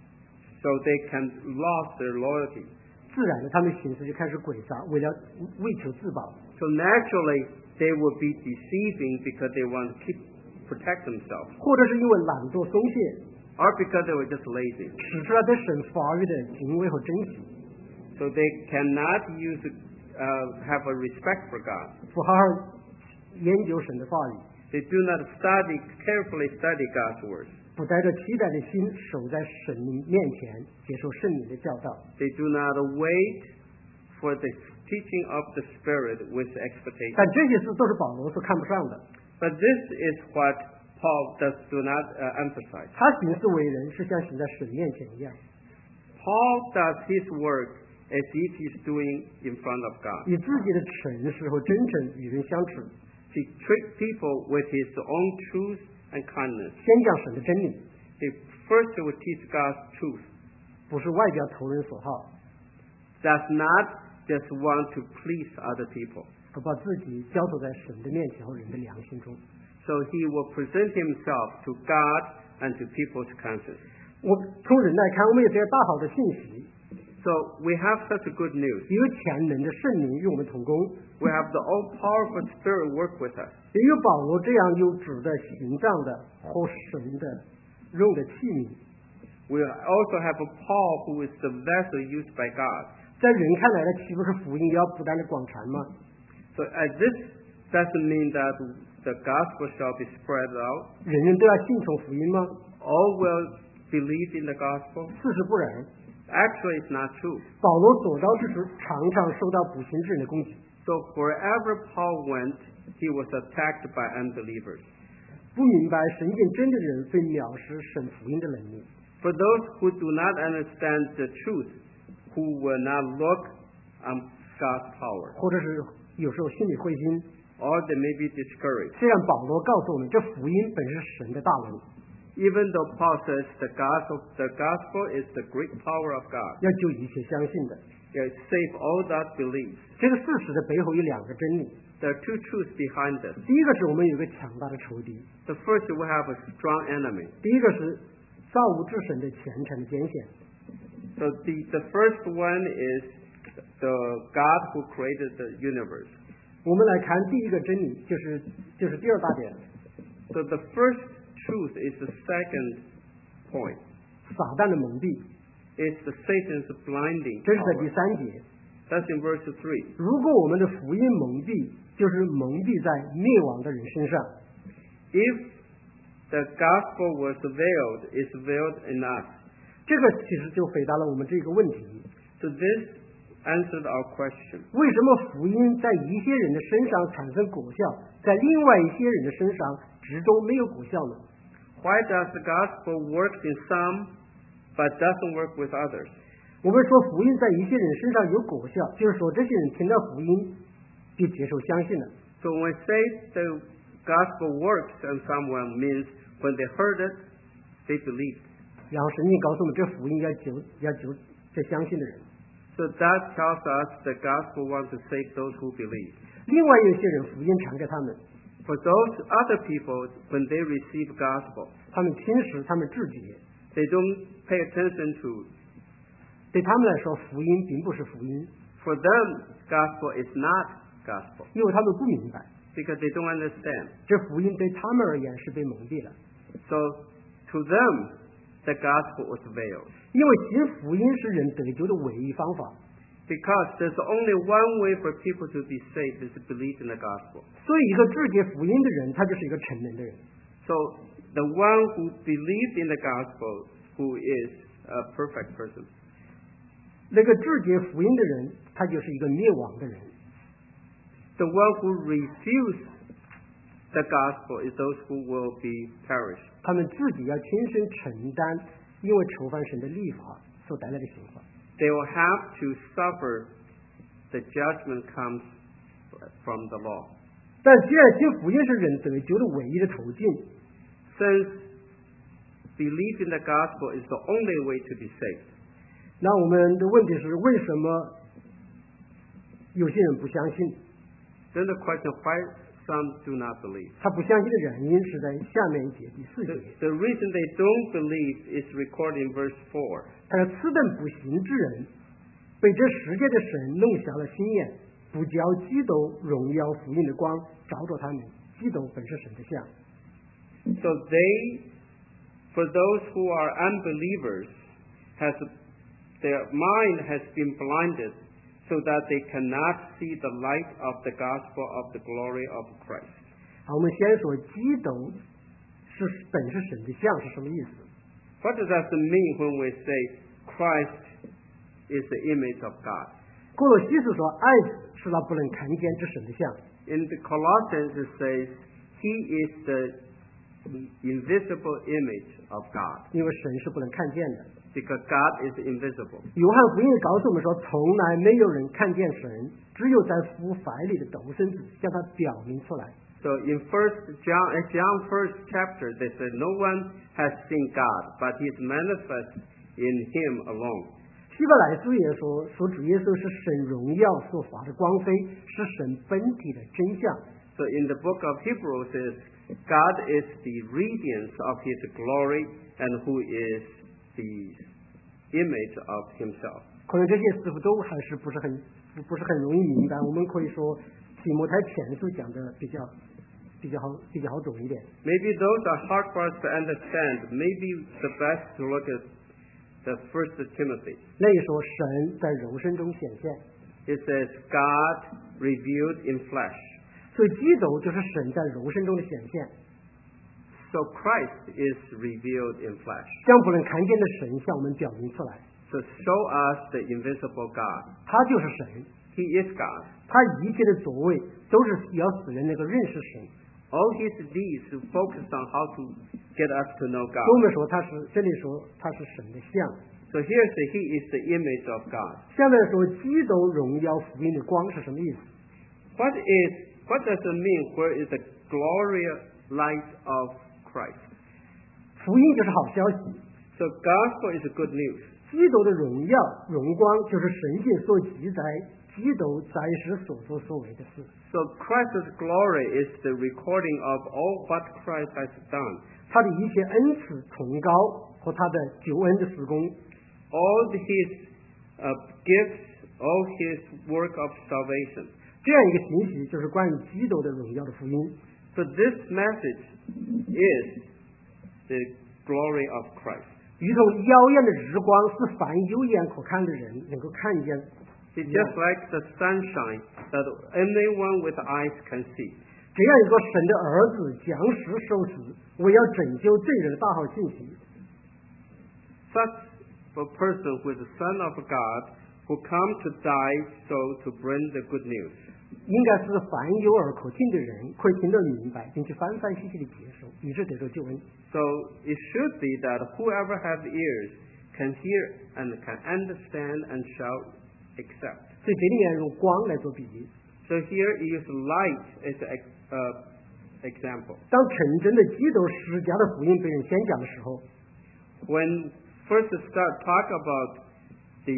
So they can lose their loyalty. 自然的，他们心思就开始诡诈，为了为求自保。 So naturally they will be deceiving because they want to keep protect themselves. 或者是因为懒惰松懈， Or because they were just lazy. 使出来对神法语的敬畏和珍惜， So they cannot use uh, have a respect for God. 不好好研究神的话语， They do not study carefully study God's words. 不带着期待的心守在神面前，接受圣灵的教导。 They do not wait for the teaching of the Spirit with 但 expectation. 这些事都是保罗所看不上的。 But this is what Paul does do not uh, emphasize. 他行事为人是像行在神面前一样， Paul does his work as if he's doing in front of God. 以自己的诚实和真诚与人相处， He treats people with his own truth and kindness. 先讲神的真理， He first will teach God's truth. 不是外表投人所好， Does not just want to please other people. 而把自己交托在神的面前和人的良心中。 So he will present himself to God and to people's conscience. 我从人来看，我们有这样大好的信息， So we have such a good news. 有全能的圣灵与我们同工， We have the all-powerful Spirit work with us. 也有保罗这样有主的形象的和神的用的器皿。 We also have a Paul who is the vessel used by God. 在人看来的，岂不是福音要不断的广传吗？ So uh, this doesn't mean that the gospel shall be spread out. 人人都要信从福音吗？ All will believe in the gospel. 事实不然。 Actually, it's not true. 保罗所到之处，常常受到不信之人的攻击。 So wherever Paul went, he was attacked by unbelievers. 不明白神见真的人被藐视神福音的能力。 For those who do not understand the truth, who will not look on God's power, 或者是有时候心里灰心， or they may be discouraged. 虽然保罗告诉我们，这福音本是神的大能， Even though Paul says the gospel, the gospel is the great power of God, 要救一切相信的。 it save all that believe. 这个事实的背后有两个真理。 There are two truths behind this. 第一个是我们有一个强大的仇敌， The first, we have a strong enemy. 第一个是造物之神的虔诚的拣选。 So the, the first one is the God who created the universe. 我们来看第一个真理，就是就是第二大点， So the first truth is the second point. 撒旦的蒙蔽， It's the Satan's blinding 这是在第 power. 三节。 That's in verse three. 如果我们的福音蒙蔽，就是蒙蔽在灭亡的人身上。 If the gospel was veiled, it's veiled in us. 这个其实就回答了我们这个问题： So this answered our question. 为什么福音在一些人的身上产生果效，在另外一些人的身上始终没有果效呢？ Why does the gospel work in some, but doesn't work with others? 我们说福音在一些人身上有果效，就是说这些人听到福音就接受相信了。 So when we say the gospel works on someone, means when they heard it, they believed. 然后神经告诉我们，这福音要救要救这相信的人。 So that tells us the gospel wants to save those who believe. 另外有些人福音传给他们， For those other people, when they receive gospel, 他们轻视，他们拒绝。 they don't pay attention to. 对他们来说，福音并不是福音， For them, gospel is not gospel 因为他们不明白， because they don't understand. 这福音对他们而言是被蒙蔽了。 So to them, the gospel was veiled. 因为行福音是人得救的唯一方法， Because there's only one way for people to be saved is to believe in the gospel. 所以一个拒绝福音的人，他就是一个成人的人。 So the one who believes in the gospel, who is a perfect person. 那个拒绝福音的人，他就是一个灭亡的人。 The one who refuses the gospel is those who will be perished. 他们自己要亲身承担因为触犯神的律法所带来的刑罚。 They will have to suffer the judgment comes from the law. 但既然信福音是人得救的唯一的途径， Since belief in the gospel is the only way to be saved, 那我们的问题是为什么有些人不相信？ then the question why some do not believe. 他不相信的原因是在下面一节第四 The, 节， the reason they don't believe is recorded in verse four. 他说：“此等不信之人，被这世界的神弄瞎了心眼，不叫基督荣耀福音的光照着他们。基督本是神的像。” So they, for those who are unbelievers, has their mind has been blinded so that they cannot see the light of the gospel of the glory of Christ. 好，我们先说基督是本是神的像是什么意思？ What does that mean when we say Christ is the image of God? 哥罗西书说，爱是那不能看见之神的像。 In the Colossians it says, He is the invisible image of God, 因为神是不能看见的。 because God is invisible. 约翰福音告诉我们说，从来没有人看见神，只有在父怀里的独生子将他表明出来。 So in First John, in John first chapter, they said no one has seen God, but He is manifest in Him alone. 希伯来书也说，说主耶稣是神荣耀所发的光辉，是神本体的真相。 So in the book of Hebrews, it says God is the radiance of His glory, and who is the image of Himself. 可能这些似乎都还是不是很不不是很容易明白。我们可以说提摩太前书讲的比较比较好比较好懂一点。 Maybe those are hard for us to understand. Maybe the best to look at the First Timothy. 那里说神在肉身中显现， It says God revealed in flesh. 所以基督就是神在肉身中的显现， So Christ is revealed in flesh. 将不能看见的神向我们表明出来。 To show us the invisible God. 他就是神， He is God. 他一切的作为都是要使人能够认识神。 All His deeds to focus on how to get us to know 所以我 God. 们说他是这里说他是神的像。 So here's the He is the image of God. 下面说基督荣耀福音的光是什么意思？ What is What does it mean? Where is the glorious light of Christ? 福音就是好消息， So gospel is good news. 基督的荣耀、荣光就是神经所记载基督在世所作所为的事。 So Christ's glory is the recording of all what Christ has done. 他的一切恩赐、崇高和他的救恩的施工， All his uh, gifts, all his work of salvation. 这样一个信息就是关于基督的荣耀的福音。 So this message is the glory of Christ. 如同耀眼的日光，使凡有眼可看的人能够看见。 It's just like the sunshine that anyone with eyes can see. 这样一个神的儿子降世受死，为要拯救罪人的大好信息。 Such a person who is the Son of God, who come to die so to bring the good news. 应该是凡有耳可听的人，可以听得明白，并且翻翻细细的接受，以致得着救恩。 So it should be that whoever has ears can hear and can understand and shall accept. 所以这里面用光来做比喻。 So here he used light as an uh, example. 当真正的基督十架的福音被人宣讲的时候， When first start talk about the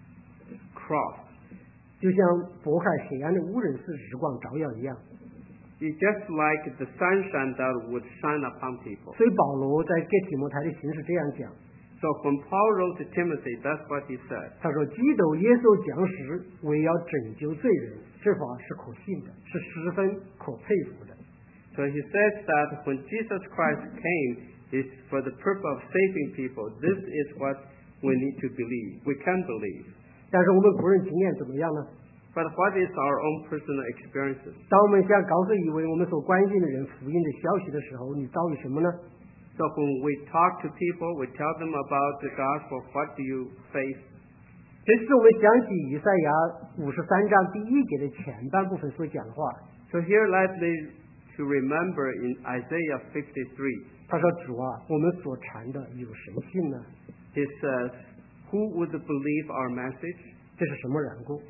cross, 就像渤海黑暗的无人使日光照耀一样。 it's just like the sunshine that would shine upon people. 所以保罗在给提摩太的信是这样讲， So when Paul wrote to Timothy, that's what he said. 他说：“基督耶稣降世，为要拯救罪人，这话是可信的，是十分可佩服的。” So he says that when Jesus Christ came, is for the purpose of saving people. This is what we need to believe. We can believe. 但是我们个人经验怎么样呢？ But what is our own personal experiences? 当我们想告诉一位我们所关心的人福音的消息的时候，你遭遇什么呢？ So when we talk to people, we tell them about the gospel. What do you face? 这是我们想起以赛亚五十三章第一节的前半部分所讲的话。 So here let me to remember in Isaiah fifty-three. 他说：“主啊，我们所传的有谁信呢？ He says, who would believe our message? 这是什么缘故？”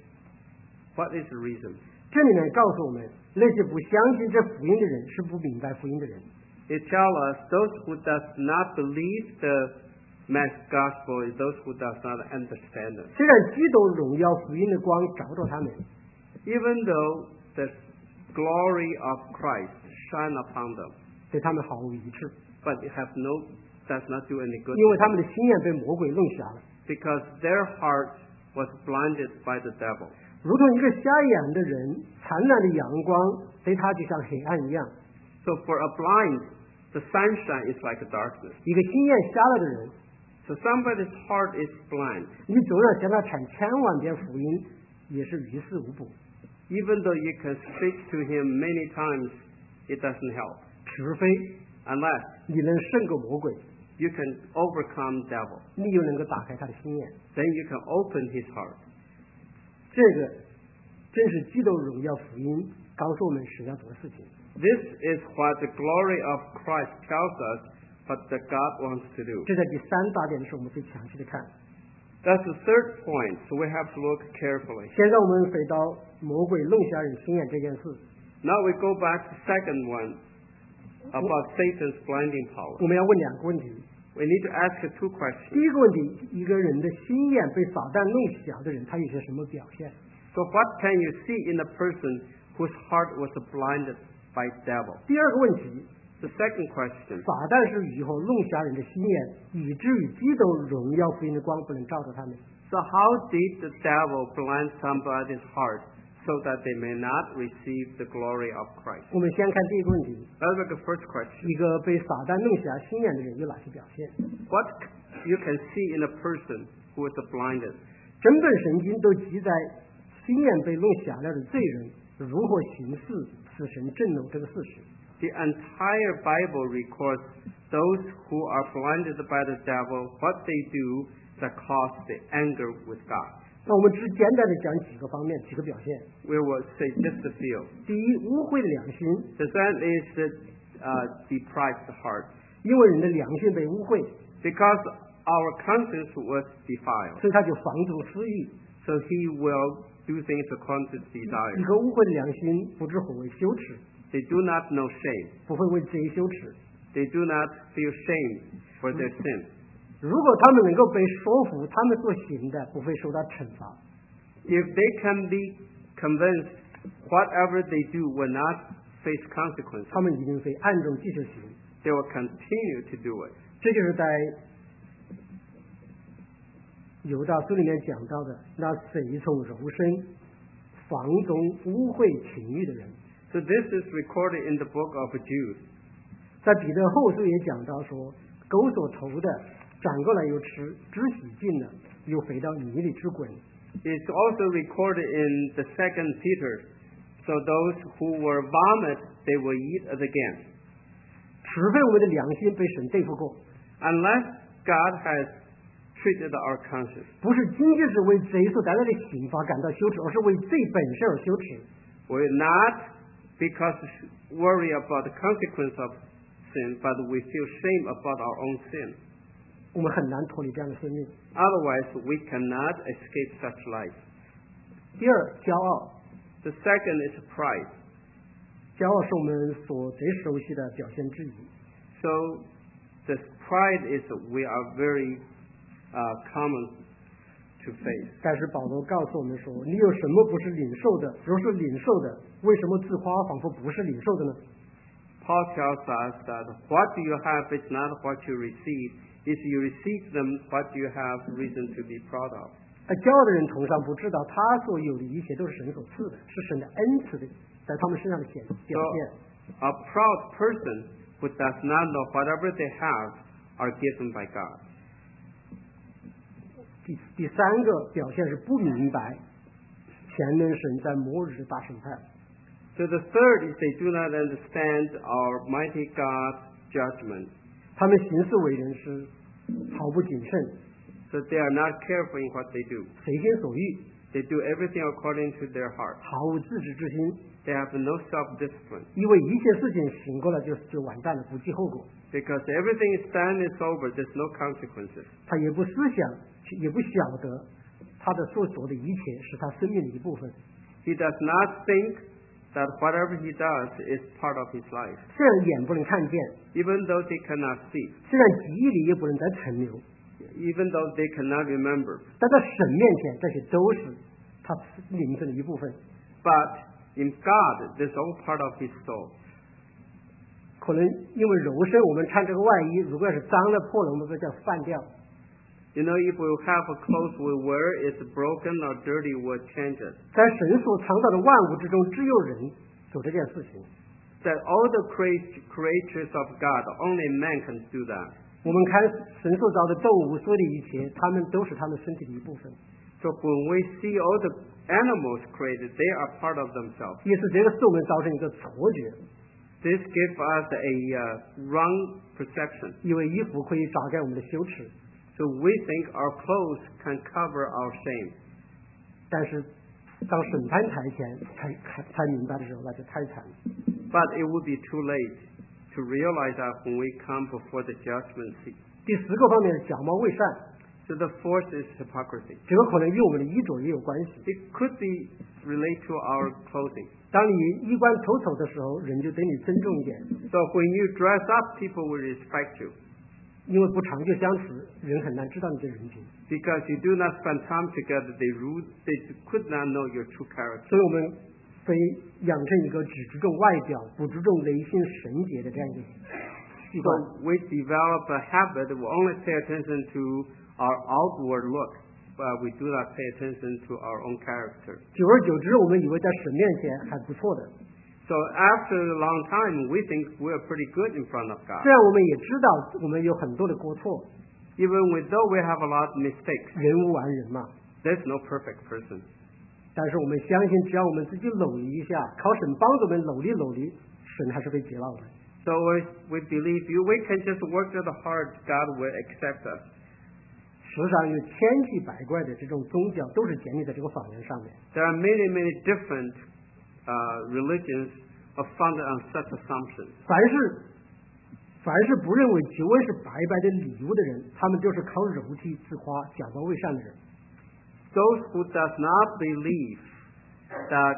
What is the reason? 这里面告诉我们，那些不相信这福音的人是不明白福音的人。 It tells us those who does not believe the mass gospel is those who does not understand it. 虽然基督荣耀福音的光照着他们， Even though the glory of Christ shine upon them, 对他们毫无益处， but it have no does not do any good 因为他们的心眼被魔鬼弄瞎了， because their heart was blinded by the devil. 如同一个瞎眼的人，灿烂的阳光对他就像黑暗一样。 So for a blind, the sunshine is like a darkness. 一个心眼瞎了的人， So somebody's heart is blind. 你总要向他传千万遍福音，也是于事无补。 Even though you can speak to him many times, it doesn't help. 除非 Unless 你能胜过魔鬼， you can overcome devil, 你就能够打开他的心眼。 then you can open his heart. 这个正是基督荣耀福音告诉我们神要做的事情。 This is what the glory of Christ tells us, what the God wants to do. 这在第三大点是我们最详细的看。 That's the third point, so we have to look carefully. 现在我们回到魔鬼弄瞎人心眼这件事， Now we go back to second one about Satan's blinding power. 我们要问两个问题。 We need to ask two 第 questions. 一个问题，一个人的心眼被撒旦弄瞎的人，他有些什么表现？ So what can you see in a person whose heart was blinded by devil? 第二个问题， The second question, 撒旦是如何弄瞎人的心眼，以至于基督荣耀福音的光不能照着他们？ so how did the devil blind somebody's heart so that they may not receive the glory of Christ? 我们先看第一个问题， Let's look at the first question. 一个被撒旦弄瞎心眼的人有哪些表现？ What you can see in a person who is blinded? 整本圣经都记载心眼被弄瞎了的罪人如何行事使神震怒这个事实。 The entire Bible records those who are blinded by the devil, what they do that cause the anger with God. 那我们只简单的讲几个方面，几个表现。 We will say just a few. 第一，污秽的良心， The second is the uh, deprived heart. 因为人的良心被污秽， Because our conscience was defiled, 所以他就放纵私欲， so he will do things according to 一 desire. 个污秽的良心不知何为羞耻， They do not know shame. 不会为罪羞耻。 They do not feel shame for their sin. 如果他们能够被说服，他们所行的不会受到惩罚。 If they can be convinced whatever they do will not face consequences, 他们一定会暗中继续行。 they will continue to do it. 这就是在犹大书里面讲到的，那随从柔身、放纵污秽情欲的人。 So this is recorded in the book of Jude. 在彼得后书也讲到说，狗所投的，转过来又吃，只洗净了，又回到泥里之滚。 It's also recorded in the second Peter. So those who were vomit, they will eat it again. 除非我们的良心被神对付过， Unless God has treated our conscience. 不是仅仅是为罪所带来的刑罚感到羞耻，而是为罪本身而羞耻。 We're not because worry about the consequence of sin, but we feel shame about our own sin. 我们很难脱离这样的生命。 Otherwise, we cannot escape such life. 第二，骄傲， The second is pride. 骄傲是我们所最熟悉的表现之一。 So, this pride is we are very uh, common to face. 但是保罗告诉我们说，你有什么不是领受的？若是领受的，为什么自夸，仿佛不是领受的呢？ Paul tells us that what you have is not what you receive. If you receive them, what you have reason to be proud of. 而骄傲的人同样不知道，他所有的一切都是神所赐的，是神的恩赐的，在他们身上的显表现。 So, a proud person who does not know whatever they have are given by God. 第第三个表现是不明白全能神在末日的大审判。 So the third is they do not understand our mighty God's judgment. 他们行事为人是毫不谨慎， So they are not careful in what they do. 随心所欲， They do everything according to their heart. 毫无自知之心， They have no self-discipline. 以为一切事情行过了就就完蛋了，不计后果。 Because everything is done, it's over, there's no consequences. 他也不思想，也不晓得他的所做的一切是他生命的一部分。 He does not think that whatever he does is part of his life. 虽然眼不能看见， Even though they cannot see. 虽然记忆里也不能再存留， Even though they cannot remember. 但在神面前，这些都是他灵魂的一部分。 But in God, this is all part of his soul. 可能因为柔身，我们穿这个外衣，如果要是脏了破了，我们会叫换掉。 You know, if we have a clothes we wear is broken or dirty, we'll change it. 在神所创造的万物之中，只有人做这件事情。 That all the crea- creatures of God, only man can do that. 我们看神所造的动物，所有的一切，他们都是他们身体的一部分。 So when we see all the animals created, they are part of themselves. 也是这个使我们造成一个错觉， This gives us a uh, wrong perception. 以为衣服可以遮盖我们的羞耻， So we think our clothes can cover our shame. 但是当审判台前才才才明白的时候，那就太惨了。 But it would be too late to realize that when we come before the judgment seat. 第四个方面是假冒伪善， So the fourth is hypocrisy. 这个可能与我们的衣着也有关系。 It could be related to our clothing. 当你衣冠丑丑的时候，人就对你尊重一点， So when you dress up, people will respect you 因为不长久相处，人很难知道你的人品。 because you do not spend time together. They ru- they could not know your true character. 所以我们非养成一个只注重外表，不注重内心神洁的这样一个习惯。 So we develop a habit. We only pay attention to our outward look, but we do not pay attention to our own character. 久而久之，我们以为在神面前还不错的。 So after a long time, we think we are pretty good in front of 虽 God. 然我们也知道我们有很多的过错， Even with though we have a lot of mistakes, 人无完人嘛。 there's no perfect person. 但是我们相信，只要我们自己努力一下，靠神帮助我们努力努力，神还是会接纳的。 So we, we believe you. We can just work really hard. God will accept us. 世上有千奇百怪的这种宗教，都是建立在这个法源上面。 There are many, many different uh, religions are founded on such assumptions. 凡是凡是不认为救恩是白白的礼物的人，他们就是靠肉体自夸、假冒伪善的人。 Those who does not believe that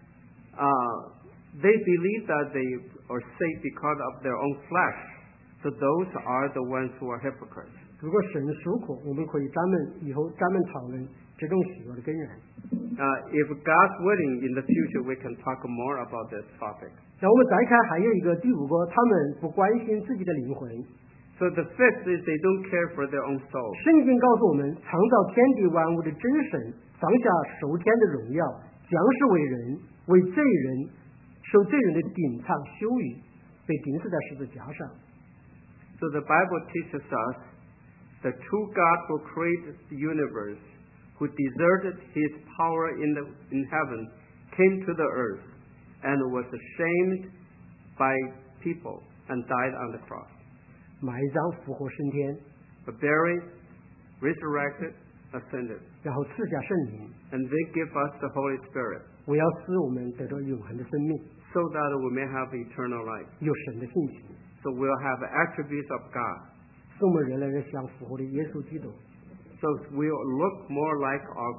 uh, they believe that they are saved because of their own flesh. So those are the ones who are hypocrites. 如果神属可，我们可以专门以后专门讨论这种邪恶的根源。 Uh, if God's willing, in the future we can talk more about this topic. 那我们再看还有一个第五个，他们不关心自己的灵魂。 So the fifth is they don't care for their own soul. 圣经告诉我们，创造天地万物的真神放下受天的荣耀，降世为人，为罪人受罪人的顶烫羞辱，被钉死在十字架上。 So the Bible teaches us the true God who created the universe, who deserted his power in, the, in heaven, came to the earth and was ashamed by people and died on the cross. 埋葬、复活升天， But buried, resurrected, ascended. 然后赐下圣灵， And they give us the Holy Spirit 为要使我们得到永恒的生命， so that we may have eternal life. 有神的性情， So we'll have attributes of God. 使我们人来人像复活的耶稣基督。 So we'll look more like our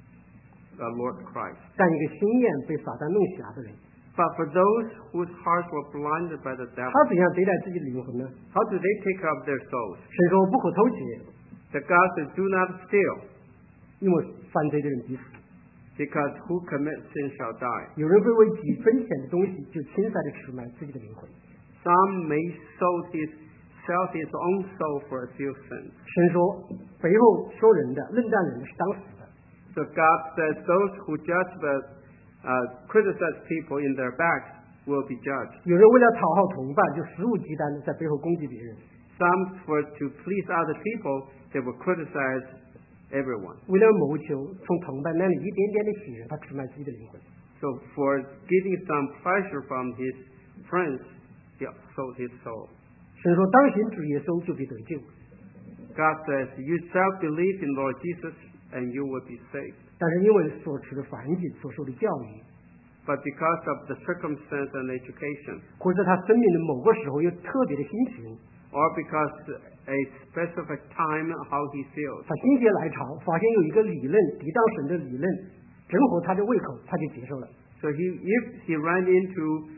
uh, Lord Christ. 但一个心眼被撒旦弄瞎的人， But for those whose hearts were blinded by the devil, 他怎样对待自己的灵魂呢？ how do they take care of their souls? 神说不可偷窃， The God says, do not steal, 因为犯罪的人必死。 because who commits sin shall die. 有人会为几分钱的东西就轻率的出卖自己的灵魂。 Some may sow his, sell his own soul for a few cents. 神说背后说人的、论断人的是当死的。 So God says those who judge the, uh, criticize people in their backs will be judged. 有人为了讨好同伴，就肆无忌惮的在背后攻击别人； Some, for to please other people, they will criticize everyone. 为了谋求从同伴那里一点点的喜悦，他出卖自己的灵魂。 So for getting some pleasure from his friends, he sold his soul. 神说当行主耶稣就必得救， God says, you shall believe in Lord Jesus and you will be saved. 但是因为所持的环境、所受的教育， But because of the circumstance and education, 或者他生命的某个时候有特别的心情， or because a specific time how he feels, 他心血来潮，发现有一个理论抵挡神的理论，正合他的胃口，他就接受了。 so he, if he ran into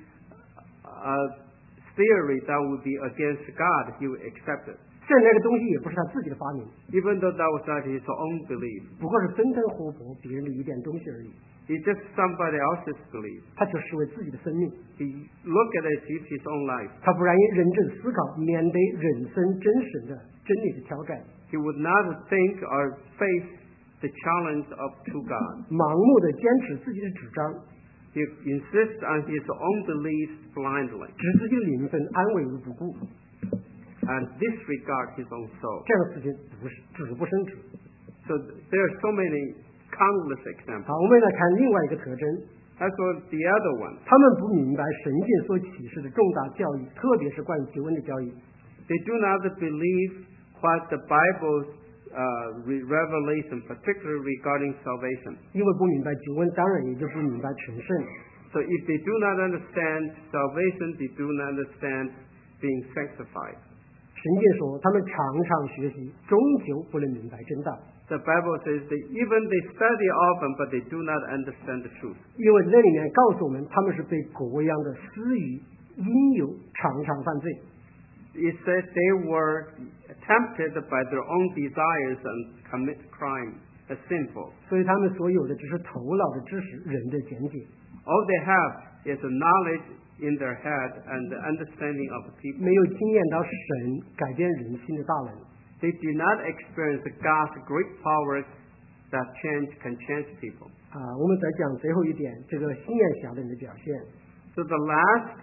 a theory that would be against God, he would accept it. 虽然那个东西也不是他自己的发明， Even though that was not his own belief. 不过是分分合合别人的一点东西而已， It's just somebody else's belief. 他就视为自己的生命。 He looked at it as his own life. 他不愿意认真思考，面对人生真实的真理的挑战， He would not think or face the challenge of true God. 盲目的坚持自己的主张， He insists on his own beliefs blindly 置自己的灵魂安危于不顾， and disregard his own soul. 这样的事情不是止不胜止。 So there are so many countless examples. 好，我们来看另外一个特征， As for the other one, 他们不明白神经所启示的重大教义，特别是关于救恩的教义。 they do not believe what the Bible's uh, re- revelation, particularly regarding salvation. 因为不明白救恩，当然也就不明白成圣。 So if they do not understand salvation, they do not understand being sanctified. 神经说，他们常常学习，终究不能明白真道， The Bible says that even they study often, but they do not understand the truth. 因为那里面告诉我们，他们是被各样的私欲、引诱，常常犯罪。 It says they were tempted by their own desires and commit crime as sinful. 所以他们所有的只是头脑的知识，人的见解， All they have is a knowledge in their head and the understanding of the people. 没有经验到神改变人心的大能。 They did not experience God's great power that change can change people. 啊，我们再讲最后一点，这个心眼狭的人的表现。 So the last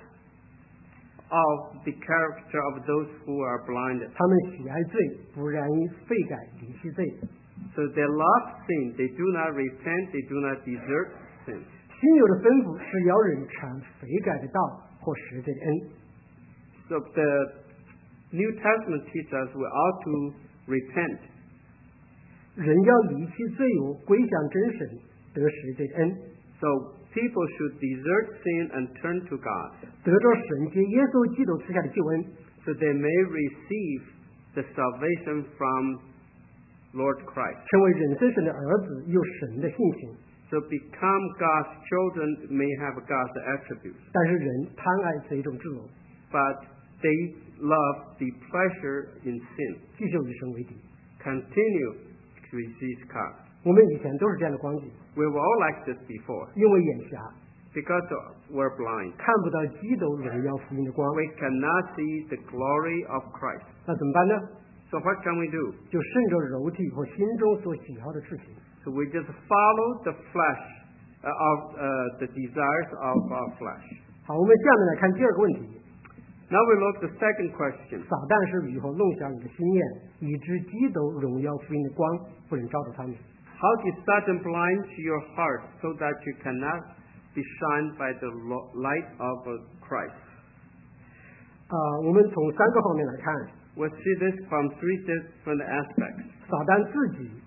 of the character of those who are blinded. 他们喜爱罪，不然于悔改离弃罪。 So they love sin. They do not repent. They do not desert sin. 新有的吩咐是要人传悔改的道或实罪的恩。 So the New Testament teaches us we ought to repent. 人要离弃罪恶，归向真神，得实罪的恩。 So people should desert sin and turn to God, 得着神借耶稣基督赐下的救恩， so they may receive the salvation from Lord Christ, 成为人生神的儿子，有神的性情。 So become God's children may have God's attributes, 但是人贪爱这一种自由， but they love the pleasure in sin, 继续与神为敌。 continue to resist God. 我们以前都是这样的光景， We were all like this before 因为眼瞎， because we're blind. 看不到基督荣耀福音的光， We cannot see the glory of Christ. 那怎么办呢？ So what can we do? 就顺着肉体和心中所喜好的事情。 So we just follow the flesh uh, of uh, the desires of our flesh. 好，我们下面来看第二个问题。 Now we look at the second question. 撒旦是如何弄瞎你的心眼，以致基督荣耀福音的光不能照着他们？ How did Satan blind your heart so that you cannot be shined by the lo- light of uh, Christ? 啊、我们从三个方面来看， We'll see this from three different aspects. 撒旦自己，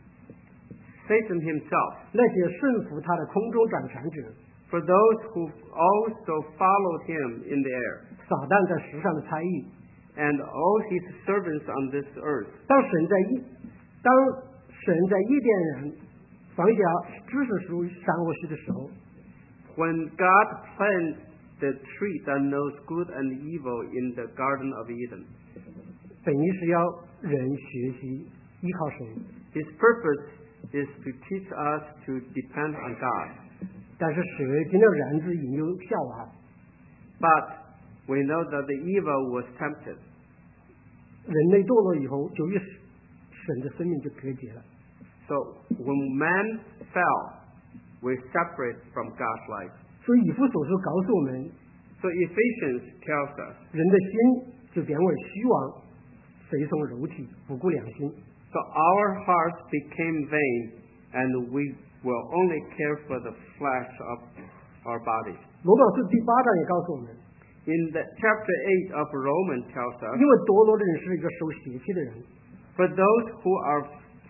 Satan himself, 那些顺服他的空中掌权者， for those who also followed him in the air, 撒旦在世上的差役。 and all his servants on this earth. 当神在伊，当神在伊甸园放下知识树善恶树的时候， When God planted the tree that knows good and evil in the Garden of Eden, 本意是要人学习依靠神， his purpose is to teach us to depend on God. 但是蛇进了篮子引诱夏娃， But we know that the evil was tempted. 人类堕落以后，就与神的生命就隔绝了。 So when man fell, we separate from God's life. 所以以弗所书告诉我们， So Ephesians tells us, 人的心就变为虚妄，随从肉体，不顾良心。 so our hearts became vain, and we will only care for the flesh of our bodies. 罗马书第八章也告诉我们， In the chapter eight of Romans tells us, 因为堕落的人是一个受邪气的人， for those who are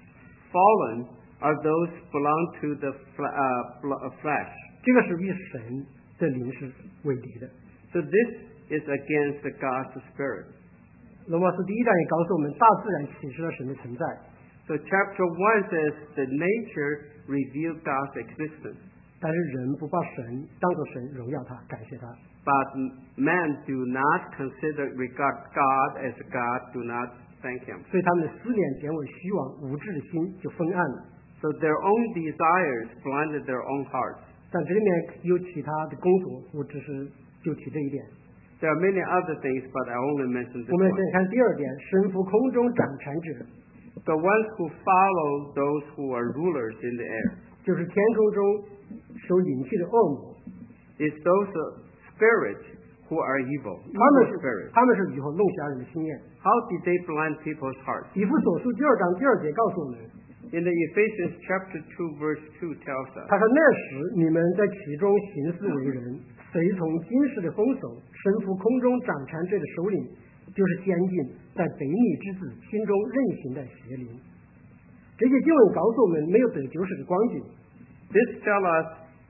fallen are those belong to the fle- uh, fl- uh, flesh. 这个是与神的灵是为敌的。 So this is against the God's spirit. 罗马书第一章也告诉我们，大自然启示了神的存在， So chapter one says the nature revealed God's existence, 但是人不把神当作神，荣耀他，感谢他。 but men do not consider regard God as God, do not thank Him. 所以他们的思念变为虚妄，无知的心就昏暗了。 So their own desires blinded their own hearts. 但这里面有其他的工作，我只是就提这一点。 There are many other things, but I only mentioned this 我们 one. 先看第二点，身服空中掌权者， The ones who follow those who are rulers in the air 就是天空中受引气的恶魔， is those uh, spirits who are evil, 他们 evil 是 spirits. 他们是如何弄瞎人的心眼。 How did they blind people's hearts? 以弗所书第二章第二节告诉我们， In the Ephesians chapter two verse two tells us, 他说那时你们在其中行事为人，随从今世的风俗，身服空中掌权者的首领，就是先进在北逆之子心中任行的邪灵。这些经文告诉我们没有得救时的光景。 this tells us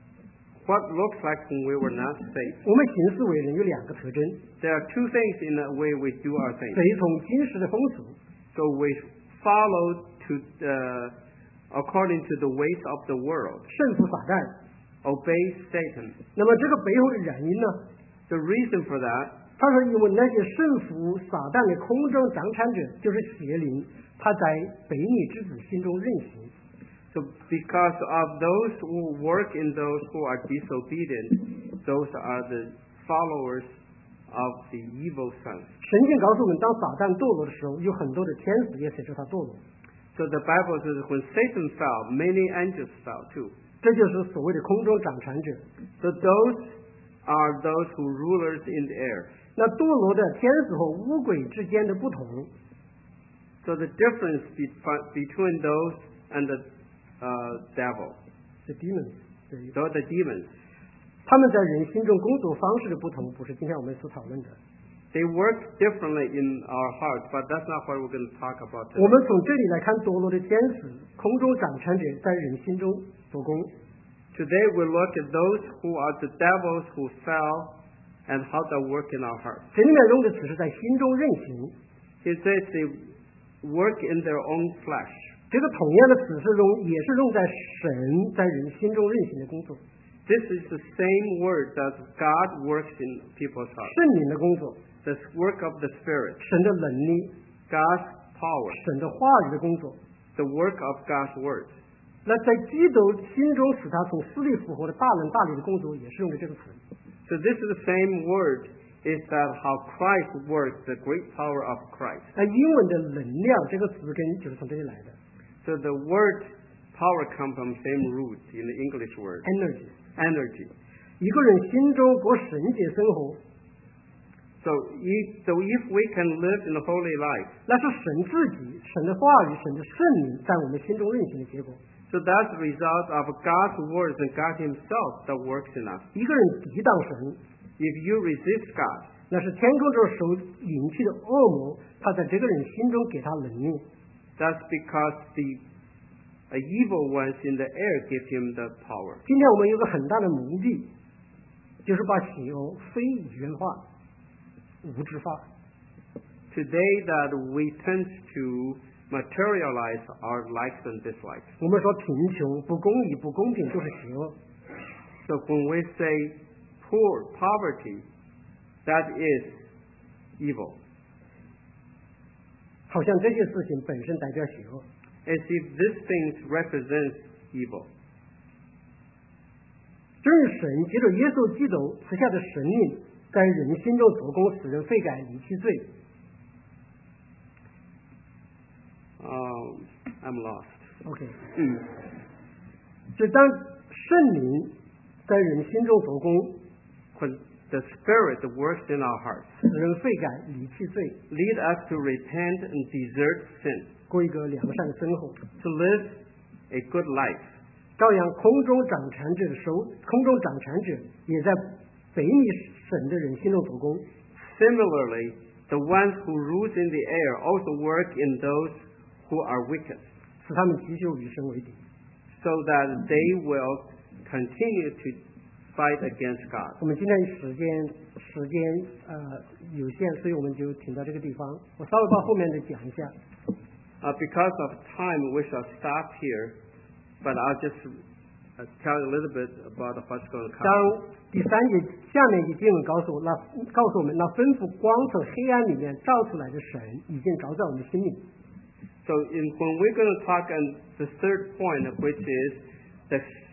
what looks like when we were not saved. 我们行事为人有两个特征： There are two things in the way we do our things. 随从今世的风俗， So we follow to the, according to the ways of the world, 胜服撒旦。 obey Satan. 那么这个背后的原因呢？ The reason for that 他说，因为那些胜服撒旦的空中掌权者就是邪灵，他在北逆之子心中任行。 So because of those who work in those who are disobedient, those are the followers of the evil son. 圣经告诉我们，当撒旦堕落的时候，有很多的天使也随着他堕落。 So the Bible says when Satan fell, many angels fell too. 这就是所谓的空中掌权者。 So those are those who rulers in the air. 那堕落的天使和污鬼之间的不同， So the difference be- between those and the uh, devil, 是 demons，对 those the demons, 他们在人心中工作方式的不同，不是今天我们所讨论的。 they work differently in our hearts, but that's not what we're going to talk about 我 today. 们从这里来看，堕落的天使、空中掌权者在人心中做工。 Today we look at those who are the devils who fell and how they work in our hearts. 这里面用的词是在心中任行， It says they work in their own flesh. 这个同样的词是用也是用在神在人心中运行的工作， This is the same word that God works in people's hearts. 圣灵的工作， The work of the Spirit, 神的能力， God's power, 神的话语的工作。 the work of God's word. 那在基督心中使他从死里复活的大能大力的工作，也是用的这个词。 So this is the same word, is that how Christ works, the great power of Christ. 那英文的能量这个词根就是从这里来的 So the word power comes from same root in the English word, ，energy。 energy. 一个人心中过圣洁生活， So if, so if we can live in a holy life, 那是神自己、神的话语、神的圣灵在我们心中运行的结果。 so that's the result of God's words and God Himself that works in us. 一个人抵挡神， If you resist God, 那是天空中受引起的恶魔，他在这个人心中给他能力。 that's because the uh, evil ones in the air give him the power. 今天我们有个很大的目的，就是把邪恶非语言化、无知化。 Today that we tend to materialize our likes and dislikes. 我们说贫穷、不公义、不公平就是邪恶。 So when we say poor, poverty, that is evil. 好像这些事情本身代表邪恶。 As if these things represent evil. 正是神借着耶稣基督赐下的神灵，在人心中做工，使人悔改离弃罪。 Um, I'm lost. OK， 嗯就当圣灵在人心中做工， When the Spirit works in our hearts, 使人悔改离弃罪， lead us to repent and desert sin, 过一个良善的生活。 to live a good life. 照样，空中掌权者的手，空中掌权者也在北逆神的人心中做工。 Similarly, the ones who rule in the air also work in those who are wicked, 使他们继续与神为敌。 so that they will continue to fight against God. 我们今天时间时间呃有限，所以我们就停到这个地方。我稍微把后面的讲一下。 Uh, because of time, we shall stop here, but I'll just uh, tell you a little bit about what's going to 当 come. 第三节下面一节经文告诉我，那告诉我们，那吩咐光从黑暗里面照出来的神，已经照在我们心里。 So in, when we're going to talk on the third point, which is the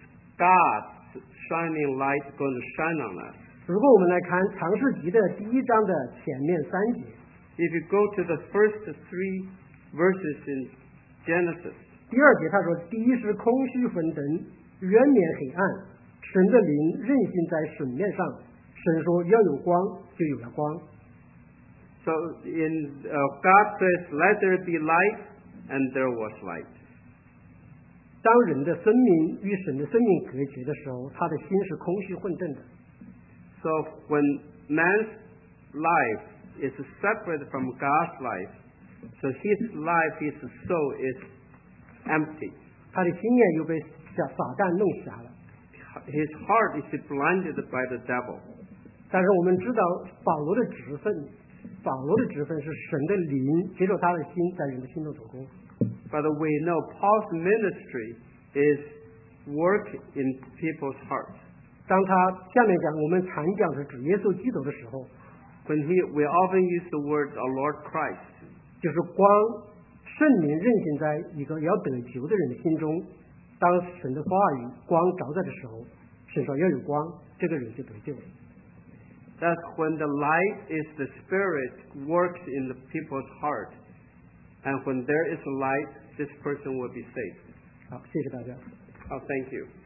God's shining light going to shine on us. 如果我们来看创世纪的第一章的前面三节， If you go to the first three verses in Genesis, 第二节他说，第一是空虚混沌，渊面黑暗，神的灵运行在水面上，神说要有光，就有了光。 so in uh, God says, "Let there be light," and there was light. 当人的生命与神的生命隔绝的时候，他的心是空虚混沌的。 So when man's life is separated from God's life, so his life, his soul is empty. 他的心眼又被撒撒旦弄瞎了。 His heart is blinded by the devil. 但是我们知道保罗的职分，保罗的职分是神的灵接受他的心，在人的心中做工。 But we know Paul's ministry is work in people's hearts. 当他下面讲我们常讲是指耶稣基督的时候， When he, we often use the word our Lord Christ. 就是光圣灵运行在一个要得救的人的心中。当神的话语光照在的时候，神说要有光，这个人就得救了。 That's when the light is the Spirit works in the people's heart. And when there is light, this person will be saved. 好，谢谢大家。 Oh, thank you.